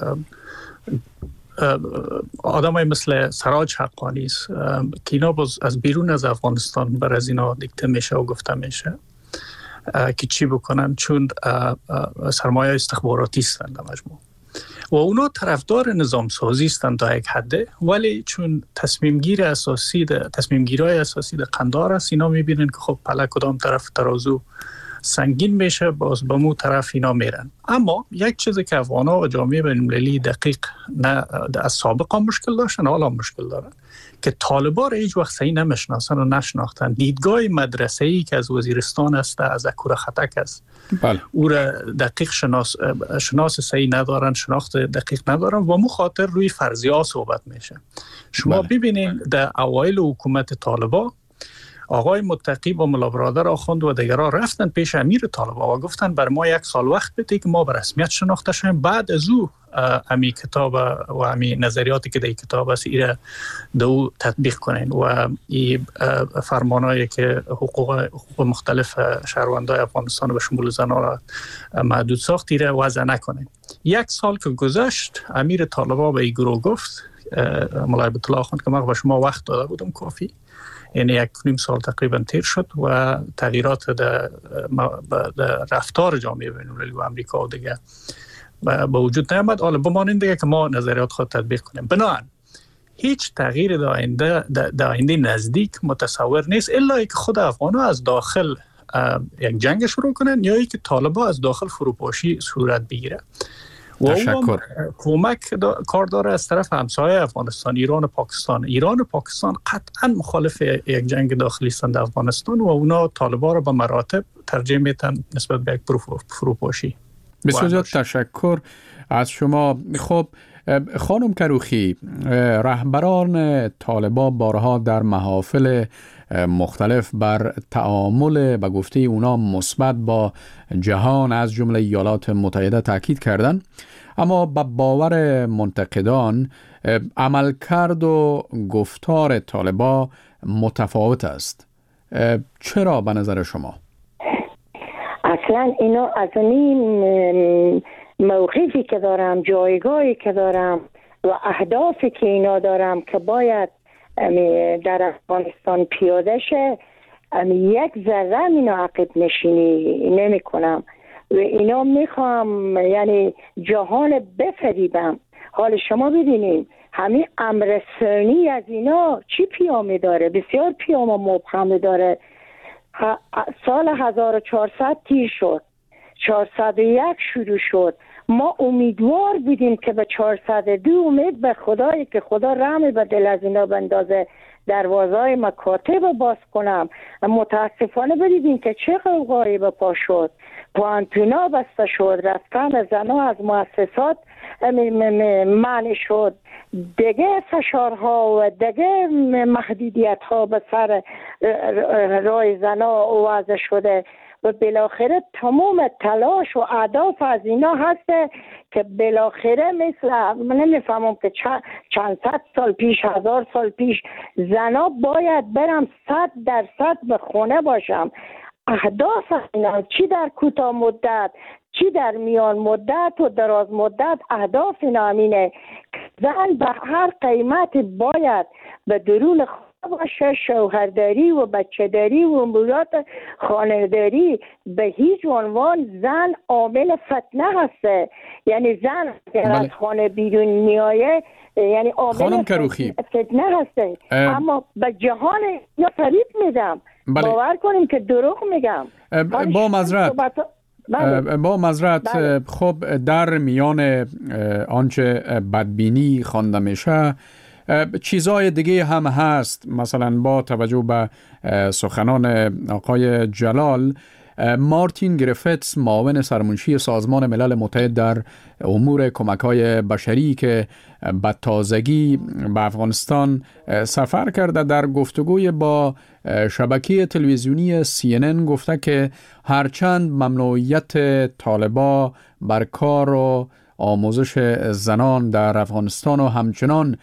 آدمای مثل سراج حقانی است که اینا باز از بیرون از افغانستان بر از اینا دیکته میشه و گفته میشه که چی بکنن، چون سرمایه استخباراتی هستند در مجموع و اونا طرفدار نظام سازی هستند تا یک حده، ولی چون تصمیم گیر اساسی ده تصمیم گیرای اساسی ده قندار است، اینا میبینن که خب پله کدام طرف ترازو سنگین میشه باز به مو طرف اینا میرن. اما یک چیزی که افغانا و جامعه بین المللی دقیق نه از سابقا مشکل داشتن حالا مشکل دارن که طالبان را هیچ وقت صحیح نمیشناسن و نشناختن. دیدگاه مدرسه‌ای که از وزیرستان است، از اکور خطک است، بله. او را دقیق شناس شناس صحیح ندارن، شناخت دقیق ندارن و مو خاطر روی فرضیه‌ها صحبت میشه. شما بله. ببینید در اوایل حکومت طالبان آقای متقی و ملا برادر آخوند و دیگران رفتن پیش امیر طالبان و گفتن بر ما یک سال وقت بده که ما به رسمیت شناخته شویم، بعد از او امی کتاب و امی نظریاتی که در کتاب است ایره دو تطبیق کنین و این فرمانایی که حقوق حقوق مختلف شهروندان افغانستان به شمول زنان را محدود ساخت ایره وضع نکنین. یک سال که گذشت امیر طالبان به این گروه گفت ملا هیبت الله آخوند که من به شما وقت داده بودم کافی، یعنی یک نیم سال تقریبا تیر شد و تغییرات در رفتار جامعه بین المللی و امریکا و دیگه با وجود نیامد. حالا بمانید دیگه که ما نظریات خود تطبیق کنیم. بنابراین هیچ تغییر در آینده در آینده نزدیک متصور نیست الا اینکه خود افغان‌ها از داخل یک جنگ شروع کنن یا اینکه طالبان از داخل فروپاشی صورت بگیره. و اون کمک کار داره از طرف همسایه افغانستان، ایران و پاکستان. ایران و پاکستان قطعا مخالف یک جنگ داخلی هستند در افغانستان و اونا طالبان را به مراتب ترجیح میدن نسبت به یک فروپاشی. بسیار زیاد تشکر از شما. خب خانم کروخی، رهبران طالبان بارها در محافل مختلف بر تعامل به گفته اونا مثبت با جهان از جمله ایالات متحده تاکید کردند، اما به باور منتقدان عملکرد و گفتار طالبان متفاوت است. چرا به نظر شما؟ اصلا اینا از این موقفی که دارم، جایگاهی که دارم و اهدافی که اینا دارم که باید در افغانستان پیاده شه، یک ذره اینا عقب نشینی نمی کنم و اینا میخوام یعنی جهان بفریبم. حال شما ببینید همین امر ثانی از اینا چی پیامی داره؟ بسیار پیام و مبهم داره. سال هزار و چهارصد تیر شد، چهارصد و یک شروع شد ما امیدوار بودیم که به چهارصد و دو امید به خدایی که خدا رحم به دل از اینا بندازه دروازهای مکاتب باز کنم. متاسفانه بدیدیم که چه غوغایی به پا شد، پوانتونا بسته شد، رفتن زنها از مؤسسات منع شد، دیگه فشارها و دیگه محدودیت ها به سر رای زنها وضع شده و بالاخره تمام تلاش و اهداف از اینا هست که بالاخره مثل من نمیفهمم که چند صد سال پیش، هزار سال پیش زنا باید برم صد درصد به خونه باشم. اهداف اینا چی در کوتاه مدت چی در میان مدت و دراز مدت اهداف اینا همینه. زن به هر قیمت باید به درون باشه، شوهرداری و بچه‌داری و امورات خانه‌داری. به هیچ عنوان زن عامل فتنه هسته، یعنی زن اگر از خانه بیرون میایه یعنی عامل فتنه هسته. اما به جهان یا فریب میدم، باور کنیم که دروغ میگم. با معذرت بله. با معذرت بله. خب در میان آنچه بدبینی خوانده میشه چیزای دیگه هم هست. مثلا با توجه به سخنان آقای جلال، مارتین گریفتس معاون سرمنشی سازمان ملل متحد در امور کمک‌های بشری که به تازگی به افغانستان سفر کرده، در گفتگوی با شبکه تلویزیونی سی ان ان گفته که هرچند ممنوعیت طالبا بر کار و آموزش زنان در افغانستان و همچنان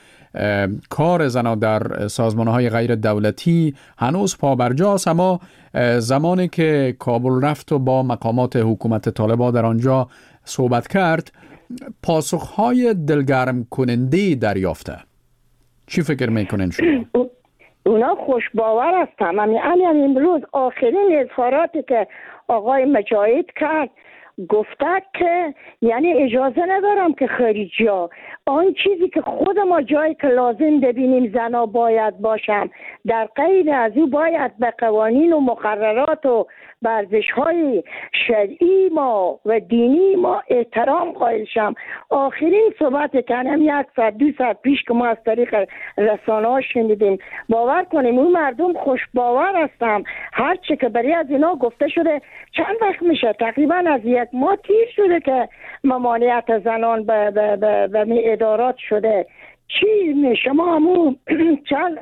کار زنان در سازمان‌های غیر دولتی هنوز پابرجاست، اما زمانی که کابل رفت و با مقامات حکومت طالبان در آنجا صحبت کرد پاسخ‌های دلگرم کننده دریافته. چی فکر میکنین شما؟ اونا خوشباور هستم. همین امروز آخرین اظهاراتی که آقای مجاهد کرد گفته که یعنی اجازه ندارم که خارجی ها آن چیزی که خود ما جایی که لازم ببینیم زنا باید باشم، در غیر از او باید به قوانین و مقررات و ورزش های شرعی ما و دینی ما احترام قائل شم. آخرین صحبت کردم یک ساعت دو ساعت پیش که ما از طریق رسانه ها شنیدیم، باور کنیم اون مردم خوش باور هستم. هرچی که برای از اینا گفته شده چند وقت میشه، تقریبا از یک ماه تیر شده که ممانعت زنان به, به, به, به ادارات شده. چی شما همون چند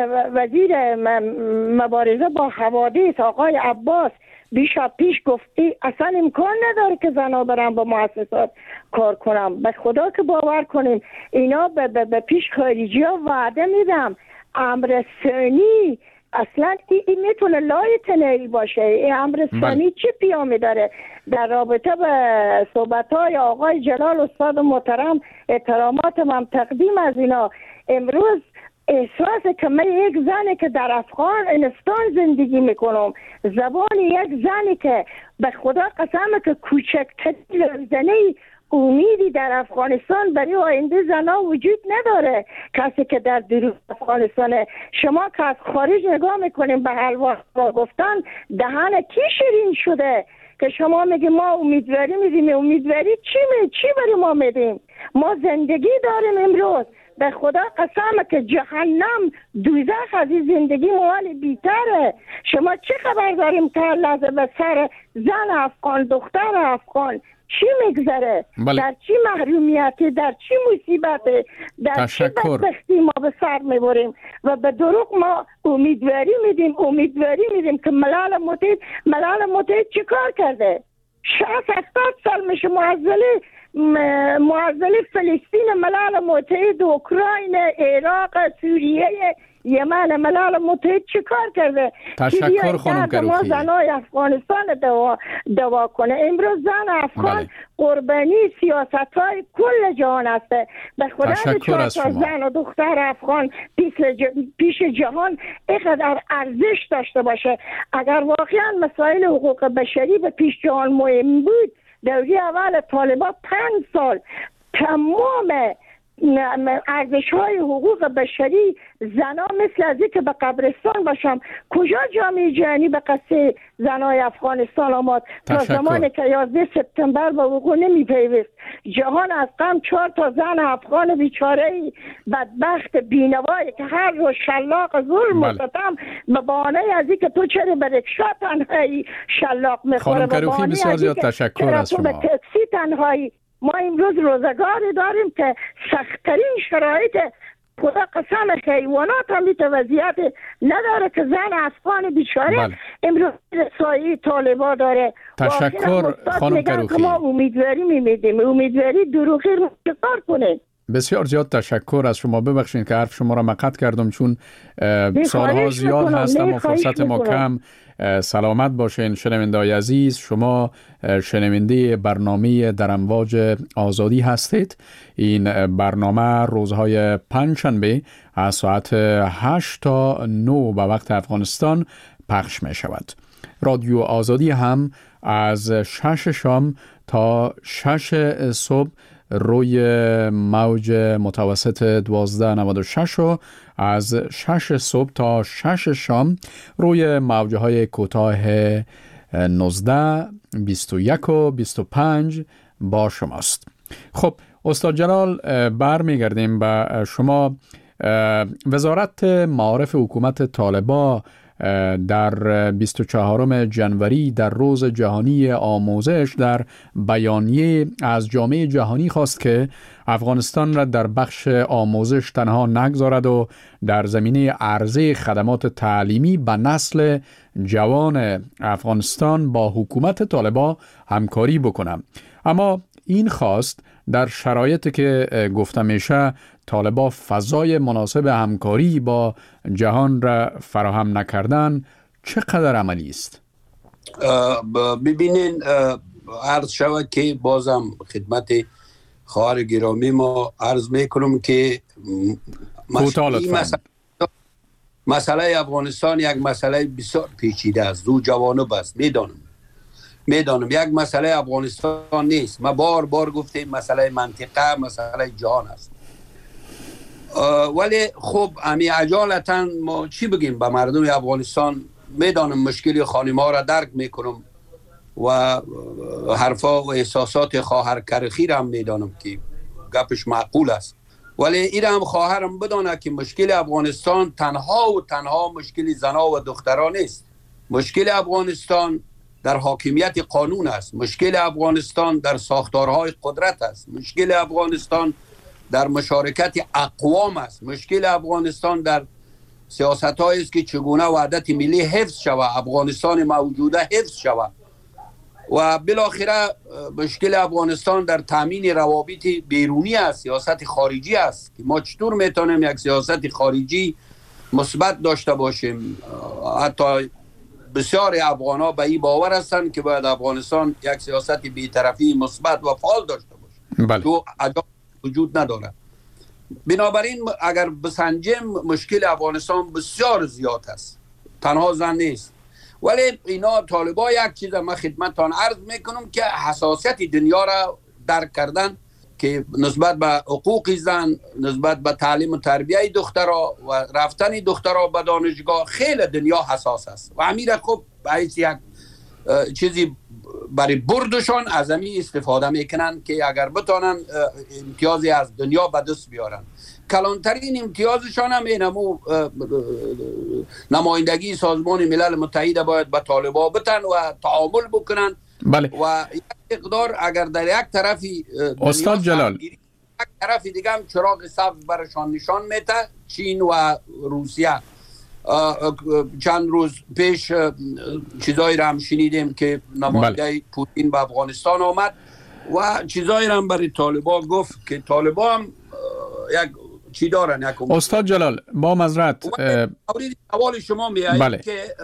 وزیر مبارزه با حوادث آقای عباس بیشا پیش گفتی اصلا امکان نداره که زنا برن با مؤسسات کار کنم. به خدا که باور کنیم اینا به, به, به پیش خارجی ها وعده میدم امر ثانی اصلا این میتونه لای تنهی باشه. این امر ثانی چی پیامی داره؟ در رابطه به صحبت های آقای جلال استاد محترم احترامات من تقدیم از اینا. امروز احساس که من یک زنی که در افغانستان زندگی میکنم، زبان یک زنی که به خدا قسمه که کوچکترین زنی امیدی در افغانستان برای آینده زنها وجود نداره. کسی که در درون افغانستانه، شما که از خارج نگاه میکنیم به حلوا گفتن دهن کی شیرین شده که شما میگی ما امیدواری میدیم. امیدواری چی می چی برای ما میدیم؟ ما زندگی داریم امروز. به خدا قسمه که جهنم دوزخ از این زندگی موال بیتره. شما چه خبر داریم که لحظه به سر زن افغان، دختر افغان چی میگذره؟ بله. در چی محرومیتی، در چی مصیبتی، در تشکر. چی بدبختی ما به سر میبریم و به دروغ ما امیدواری میدیم امیدواری میدیم که ملل متحد ملل متحد چی کار کرده؟ شصت هفتاد سال میشه معضله معضله فلسطین ملل متحد، اوکراین، عراق، سوریه، یمن ملل متحد چی کار کرده؟ تشکر خانم کروخی. زنای افغانستان دوا, دوا کنه. امروز زن افغان بله. قربانی سیاست های کل جهان است. به خدا چهار تا زن و دختر افغان پیش جهان اینقدر ارزش داشته باشه. اگر واقعا مسائل حقوق بشری به پیش جهان مهم بود، دوری اول طالبان پنج سال تمام ارزش های حقوق بشری زنا مثل از که به قبرستان باشم. کجا جامعه جهانی به قصه زنای افغانستان آمد تا زمانی که یازده سپتامبر به وقوع نمی پیوست؟ جهان از غم چهار تا زن افغان بیچاره بدبخت بینوایی که هر روز شلاق ظلم و ستم به بهانه از که تو چرا به رکشا تنهایی شلاق میخوره، به بهانه از که چرا تو به تاکسی تنهایی. ما امروز روزگاری داریم که سخت‌ترین شرایط خدا قسم حیوانات هم بیت وضعیت نداره که زن افغان بیچاره بله. امروز سایه طالبا داره. تشکر خانم کروخی. ما امیدواری میمیدیم، امیدواری دروغی رو چکار کنه. بسیار زیاد تشکر از شما. ببخشین که حرف شما را مقطع کردم چون سالها زیاد هستم و فرصت ما کم. سلامت باشین شنونده‌های عزیز. شما شنونده برنامه در امواج آزادی هستید. این برنامه روزهای پنجشنبه از ساعت هشت تا نه به وقت افغانستان پخش می شود. رادیو آزادی هم از شش شام تا شش صبح روی موج متوسط دوازده نود و شش و از شش صبح تا شش شام روی موجه های کوتاه نوزده، بیست و یک و بیست و پنج با شماست. خب استاد جلال برمیگردیم به شما. وزارت معارف حکومت طالبان در بیست و چهارم ژانویه در روز جهانی آموزش در بیانیه از جامعه جهانی خواست که افغانستان را در بخش آموزش تنها نگذارد و در زمینه عرضه خدمات تعلیمی به نسل جوان افغانستان با حکومت طالبان همکاری بکنم. اما این خواست در شرایطی که گفته میشه طالبان فضای مناسب همکاری با جهان را فراهم نکردن چقدر عملی است؟ ببینین عرض شود که بازم خدمت خواهر گرامی ما عرض میکنم که مسئله, مسئله افغانستان یک مسئله بسیار پیچیده است. دو جوانب است. میدانم میدانم یک مسئله افغانستان نیست. ما بار بار گفتیم مسئله منطقه، مسئله جهان است. ولی خب امی عجالتا ما چی بگیم به مردم افغانستان؟ میدانم مشکلی خانم‌ها را درک میکنم و حرفا و احساسات خواهر کرخی را هم میدانم که گپش معقول است، ولی این هم خواهرم بدانه که مشکل افغانستان تنها و تنها مشکل زنا و دختران نیست. مشکل افغانستان در حاکمیت قانون است. مشکل افغانستان در ساختارهای قدرت است. مشکل افغانستان در مشارکت اقوام است. مشکل افغانستان در سیاست هایی است که چگونه وحدت ملی حفظ شود، افغانستان موجوده حفظ شود. و بالاخره مشکل افغانستان در تامین روابط بیرونی است، سیاست خارجی است که ما چطور میتونیم یک سیاست خارجی مثبت داشته باشیم. حتی بسیار افغان‌ها به این باور هستند که باید افغانستان یک سیاست بی‌طرفی مثبت و فعال داشته باشه. بله. تو عجب وجود نداره. بنابراین اگر بسنجیم مشکل افغانستان بسیار زیاد است، تنها زن نیست. ولی اینا طالبان یک چیز ما خدمتتان عرض میکنم که حساسیت دنیا را درک کردن که نسبت به حقوق زن، نسبت به تعلیم و تربیه دخترها و رفتن دخترها به دانشگاه خیلی دنیا حساس است و امیر خب باعث یک چیزی برای بردشان از همین استفاده میکنن که اگر بتانن امتیازی از دنیا به دست بیارن. کلانترین امتیازشان هم اینمو نمایندگی سازمان ملل متحد باید به طالبان بتن و تعامل بکنن. بله. و یک اقدار اگر در یک طرفی استاد جلال یک طرفی دیگه هم چراغ سبز برشان نشان میده، چین و روسیه. چند روز پیش چیزایی را هم شنیدیم که نماینده بله. پوتین به افغانستان آمد و چیزایی را هم برای طالبان گفت که طالبان هم یک چی دارن. یک استاد جلال با معذرت مورد سوال شما میایید بله. که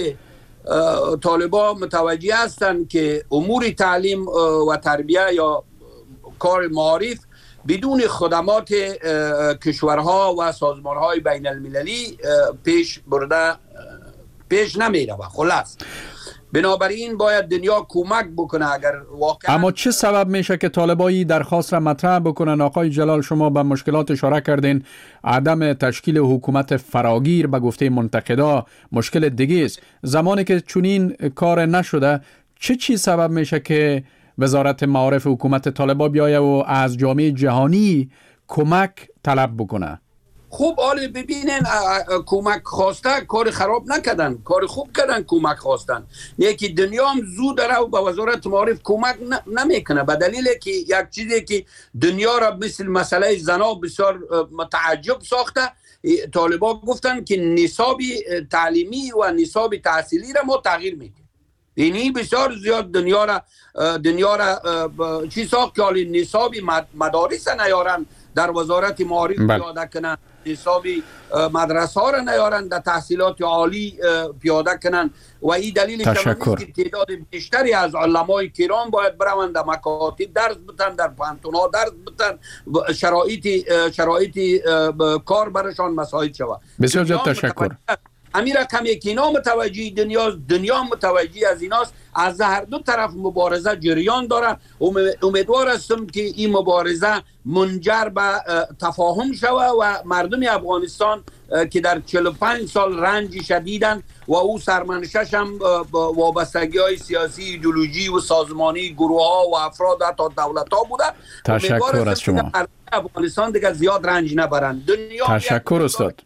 طالبان متوجه هستند که امور تعلیم و تربیه یا کار معارف بدون خدمات کشورها و سازمانهای بین المللی پیش برده پیش نمیره. و خلاص بنابراین باید دنیا کمک بکنه. اگر واقعا اما چه سبب میشه که طالبایی درخواست را مطرح بکنن؟ آقای جلال شما به مشکلات اشاره کردین، عدم تشکیل حکومت فراگیر به گفته منتقدا مشکل دیگه است. زمانی که چنین کار نشده چه چی سبب میشه که وزارت معارف حکومت طالبا بیایه و از جامعه جهانی کمک طلب بکنه؟ خوب حالا ببینین کمک خواسته کار خراب نکردن، کار خوب کردن کمک خواستن. یکی دنیا هم زود داره و به وزارت معارف کمک نمیکنه، به دلیل که یک چیزی که دنیا را مثل مسئله زنا بسیار متعجب ساخته. طالبا گفتن که نصاب تعلیمی و نصاب تحصیلی را ما تغییر میکنیم. اینی بسیار زیاد دنیا را دنیا را چی ساخت که حالی نصاب مدارس نیارن در وزارت معارف پیاده کنن، نصابی مدرسه ها را نیارن در تحصیلات عالی پیاده کنن و این دلیل که تعداد بیشتری از علمای کرام باید بروند در مکاتب درس بتن، در پانتونا درس بتن، شرایط شرایط کار برشان مساعد شود. بسیار زیاد تشکر. امیر کمی که اینا متوجه دنیا دنیا متوجه از ایناست. از هر دو طرف مبارزه جریان داره. امیدوار هستم که این مبارزه منجر به تفاهم شود و مردم افغانستان که در چهل و پنج سال رنج شدیدن و او سرمنشش هم وابستگی های سیاسی، ایدئولوژی و سازمانی گروه ها و افراد حتی دولت ها بوده. تشکر از شما. افغانستان دیگه زیاد رنج نبرن. دنیا تشکر استاد.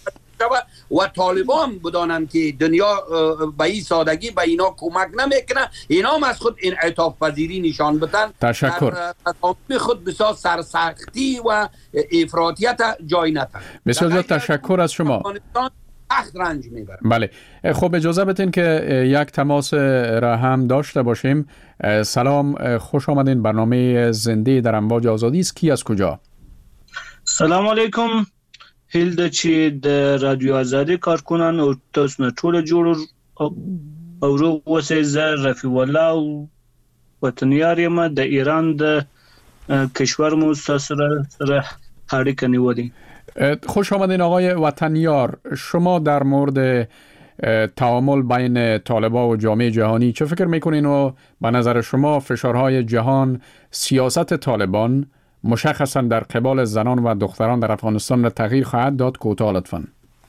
و طالبان بدانن که دنیا به این سادگی به اینا کمک نمیکنه، اینا هم از خود انعطاف پذیری نشان بدن. تشکر. در خود بسیار سرسختی و افراطیت جای نتن. بسیار زیاد تشکر از شما. اخت رنج میبره. بله، خب اجازه بدین که یک تماس را هم داشته باشیم. سلام، خوش آمدین. برنامه زنده در امواج آزادی است. کی از کجا؟ سلام علیکم. هیل چې د رادیو آزادي کارکنان او تاسو نه ټول جوړ او روغ اوسئ. زه رفیع الله او وطنیار یم د ایران د کشور مو سره سره اړیکه نیولې. خوش آمدین آقای وطنیار. شما در مورد تعامل بین طالبان و جامعه جهانی چه فکر میکنین و به نظر شما فشارهای جهان سیاست طالبان مشخصا در قبال زنان و دختران در افغانستان را تغییر خواهد داد؟ کوتاه لطفاً.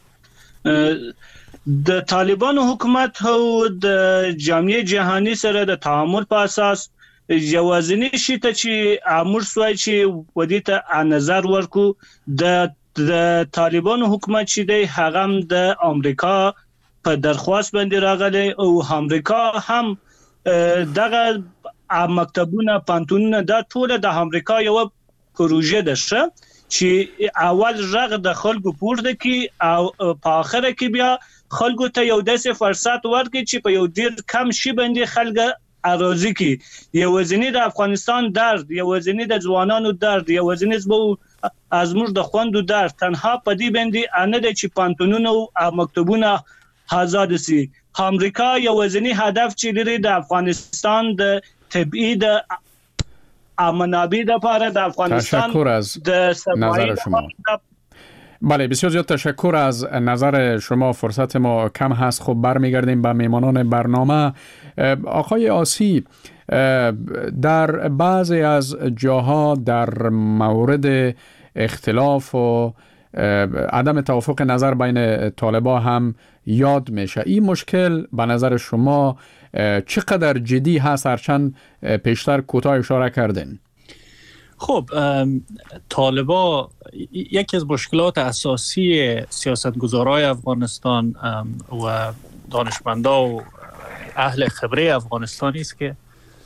د طالبان حکومت او د جامعه جهانی سره د تعامل په اساس یوازینی شی ته چې امر سوی چې ودی ته نظر ورکو د د طالبان حکومت چې دی هغه هم د امریکا په درخواست باندې راغلی او امریکا هم دغه مکتبونه پانتونونه دا ټول د امریکا یو پروژه ده چې اول رغ د خلکو پورته کی او په اخر کې بیا خلکو ته یو داسې فرصت ورکړي چې په یو ډیر کم شي باندې خلک اراضي کی یو ځینې د افغانستان درد، یو ځینې د ځوانانو درد، یو ځینې زمو از موږ د خوندو درد تنها په دې باندې ان د چې پانتونونه او مکتبونه آزاد سي. امریکا یو ځینې هدف چې لري د افغانستان د طبيعي د منابع د لپاره د افغانستان تشکر از نظر شما. بله، بسیار زیاد تشکر از نظر شما. فرصت ما کم هست. خب برمیگردیم به میمانان برنامه. آقای آسی، در بعضی از جاها در مورد اختلاف و عدم توافق نظر بین طالبان هم یاد میشه. این مشکل به نظر شما چقدر جدی هست؟ هرچند پیشتر کوتاه اشاره کردین. خب طالبان یکی از مشکلات اساسی سیاستگزارای افغانستان و دانشمندا و اهل خبره افغانستانی است که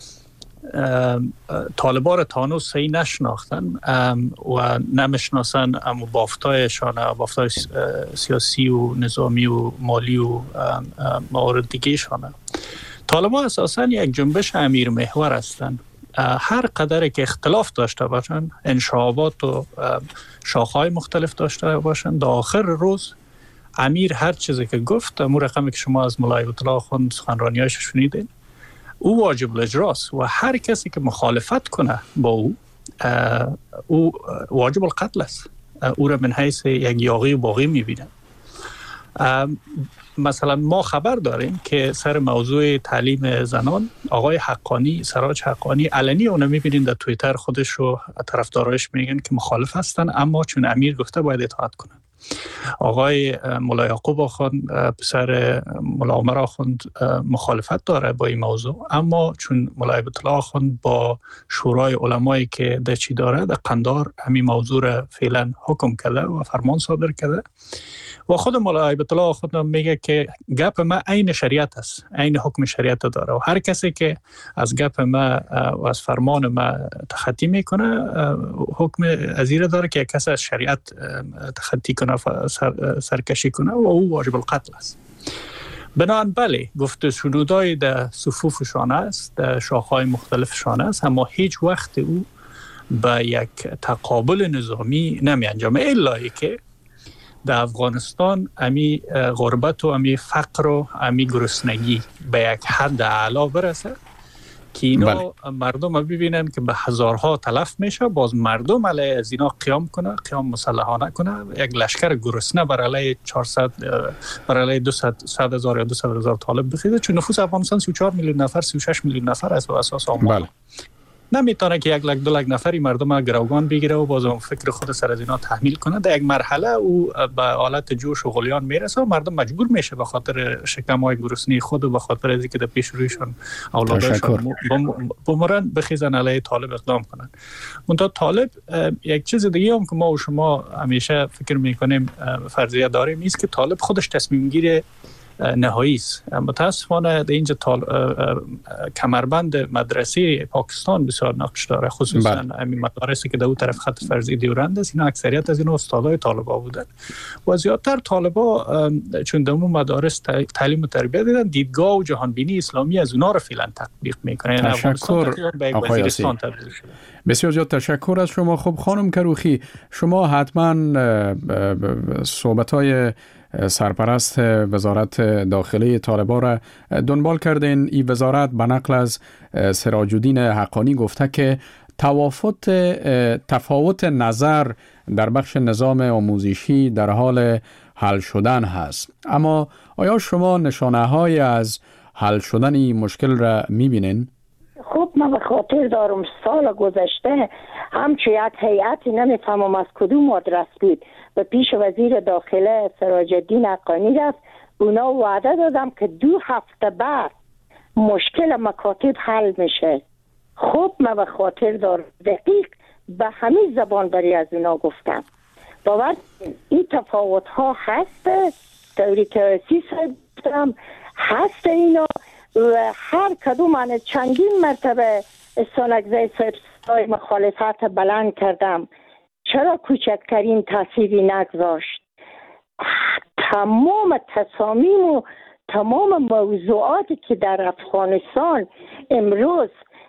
طالبان را تانو صحیح نشناختن و نمیشناسن اما بافتایشان، بافتای سیاسی و نظامی و مالی و موارد دیگه شانه. طالبان اساساً یک جنبش امیر محور هستند. هر قدر که اختلاف داشته باشند، انشعابات و شاخه‌های مختلف داشته باشند، در آخر روز امیر هر چیزی که گفت، امور رقمی که شما از مولای آیت الله خان سخنرانی‌هاش شنیدین، او واجب الاجراست و هر کسی که مخالفت کنه با او او واجب القتل است. او را من حیث یک یاغی و باغی می‌بینند. مثلا ما خبر داریم که سر موضوع تعلیم زنان آقای حقانی، سراج حقانی علنی اونو میبینین در توییتر خودش رو طرفدارایش میگن که مخالف هستن، اما چون امیر گفته باید اطاعت کنن. آقای مولا یعقوب آخوند پسر مولا عمر آخوند مخالفت داره با این موضوع، اما چون مولا هیبت الله آخوند با شورای علمایی که دچی داره در قندار همین موضوع را فعلا حکم کرده و فرمان صادر کرده و خود مولا هیبت الله آخوند میگه که گپ ما عین شریعت است، عین حکم شریعت داره و هر کسی که از گپ ما و از فرمان ما تخطی میکنه حکم ازیره داره که کسی از شریعت تخطی کنه سر، سرکشی کنه و او واجب القتل است. بنابراین بله گفته شنودای در صفوفشان است، در شاخهای مختلفشان است، اما هیچ وقت او به یک تقابل نظامی نمی انجامه، الا که در افغانستان امی غربت و امی فقر و امی گرسنگی به یک حد اعلا برسه که اینا بله. مردم ببینن که به هزارها تلف میشه، باز مردم علیه از اینا قیام کنه، قیام مسلحانه کنه، یک لشکر گرسنه بر علیه چهارصد بر علیه دویست هزار یا دویست هزار طالب بخیزه، چون نفوس افغانستان سی و چهار میلیون نفر سی و شش میلیون نفر است و اساس آمار بله. نمیتونه که یک لک دو لک نفری مردم گروگان بگیره و باز فکر خود سر از اینا تحمیل کنه. در یک مرحله او به حالت جوش و غلیان میرسه و مردم مجبور میشه به خاطر شکم‌های گرسنگی خود و به خاطر از اینکه در پیش رویشان اولادشان بمرن بخیزن علیه طالب اقدام کنن. منتها طالب یک چیز دیگه هم که ما و شما همیشه فکر میکنیم فرضیه داریم نیست که طالب خودش تصمیم گیره نهایی است. متاسفانه در اینجا طال... کمربند مدرسه پاکستان بسیار نقش داره، خصوصا همین مدارسی که در اون طرف خط فرضی دیورند است، اینا اکثریت از اینا استادای طالبا بودن و زیادتر طالبا چون در اون مدارس تعلیم و تربیت دیدن، دیدگاه و جهان بینی اسلامی از اونا رو فعلا تطبیق میکنن. تشکر آقای یاسی، بسیار زیاد تشکر از شما. خب خانم کروخی، شما حتما صحبت‌های سرپرست وزارت داخلی طالبان را دنبال کردین. این وزارت به نقل از سراج الدین حقانی گفته که توافت تفاوت نظر در بخش نظام آموزشی در حال حل شدن هست، اما آیا شما نشانه های از حل شدن این مشکل را میبینین؟ خب من به خاطر دارم سال گذشته همچو یک هیئتی نمیفهمم از کدوم آدرس بود و پیش وزیر داخله سراج الدین حقانی رفت، اونا وعده دادم که دو هفته بعد مشکل مکاتب حل میشه. خب من به خاطر دارم دقیق به همین زبان بری از اونا گفتم. باور این تفاوت ها هست، توری تئوریسی گفتم هست اینا و هر کدوم من چندین مرتبه استانکزی صاحب مخالفت بلند کردم، چرا کوچکترین تأثیری نگذاشت؟ تمام تصامیم و تمام موضوعاتی که در افغانستان امروز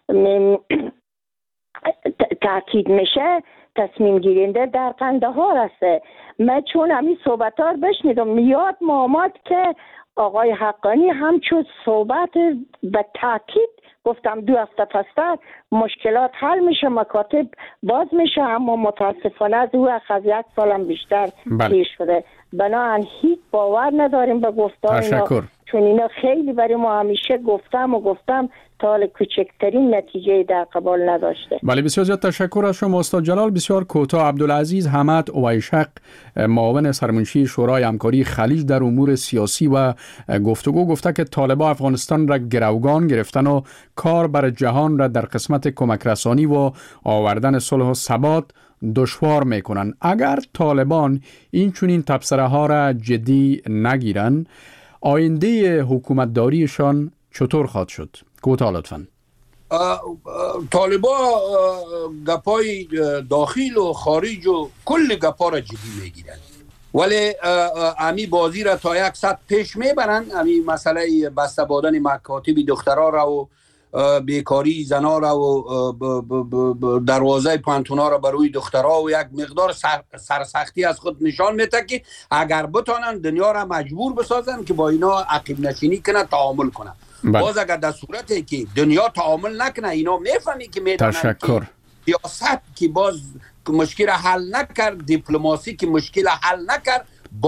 تأکید میشه تصمیم گیرنده در قندهار است. من چون همین صحبت ها بشنیدم میاد معامد که آقای حقانی همچون صحبت به تأکید گفتم دو هفته پستر مشکلات حل میشه، مکاتب باز میشه، اما متاسفانه از او از یک سالم بیشتر پیر شده. بنابراین هیچ باور نداریم به گفتار اینا، چون اینا خیلی برای ما همیشه گفتم و گفتم تا حال کوچکترین نتیجه در قبال نداشته. بله بسیار زیاد تشکر از شما استاد جلال. بسیار کوتاه، عبدالعزیز حمد اویشق معاون سرمنشی شورای همکاری خلیج در امور سیاسی و گفتگو گفته که طالبان افغانستان را گروگان گرفتن و کار بر جهان را در قسمت کمک رسانی و آوردن صلح و ثبات دشوار میکنن. اگر طالبان این چنین تبصره ها را جدی نگیرن، آینده حکومتداریشان چطور خواهد شد؟ کوتاه لطفاً. طالبان گپای داخل و خارج و کل گپا را جدی میگیرن، ولی امی بازی را تا یک سطح پیش میبرن. امی مسئله بسته بادن مکاتب دخترها را و بیکاری زنا را و دروازه پانتونا را بروی دخترها و یک مقدار سرسختی از خود نشان میده که اگر بتانن دنیا را مجبور بسازن که با اینا عقب نشینی کنه، تعامل کنه. باز اگر در صورتی که دنیا تعامل نکنه، اینا میفهمی که میتونن تشکر که سیاست که باز مشکل حل نکرد، دیپلماسی که مشکل حل نکرد، باز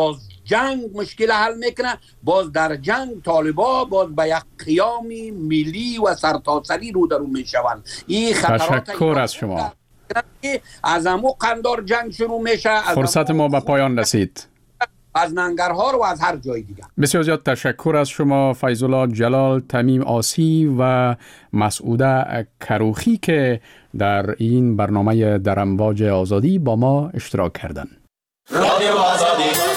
جنگ مشکل حل میکنه، باز در جنگ طالبا باز به یک قیام ملی و سرتاسری رو در رو میشوند. این خطرات تشکر از شما. از امو قندار جنگ شروع میشه. فرصت ما به پایان رسید. از ننگرهار و از هر جای دیگه. بسیار زیاد تشکر از شما فیض الله جلال، تمیم آسی و مسعوده کروخی که در این برنامه در امواج آزادی با ما اشتراک کردند. رادیو آزادی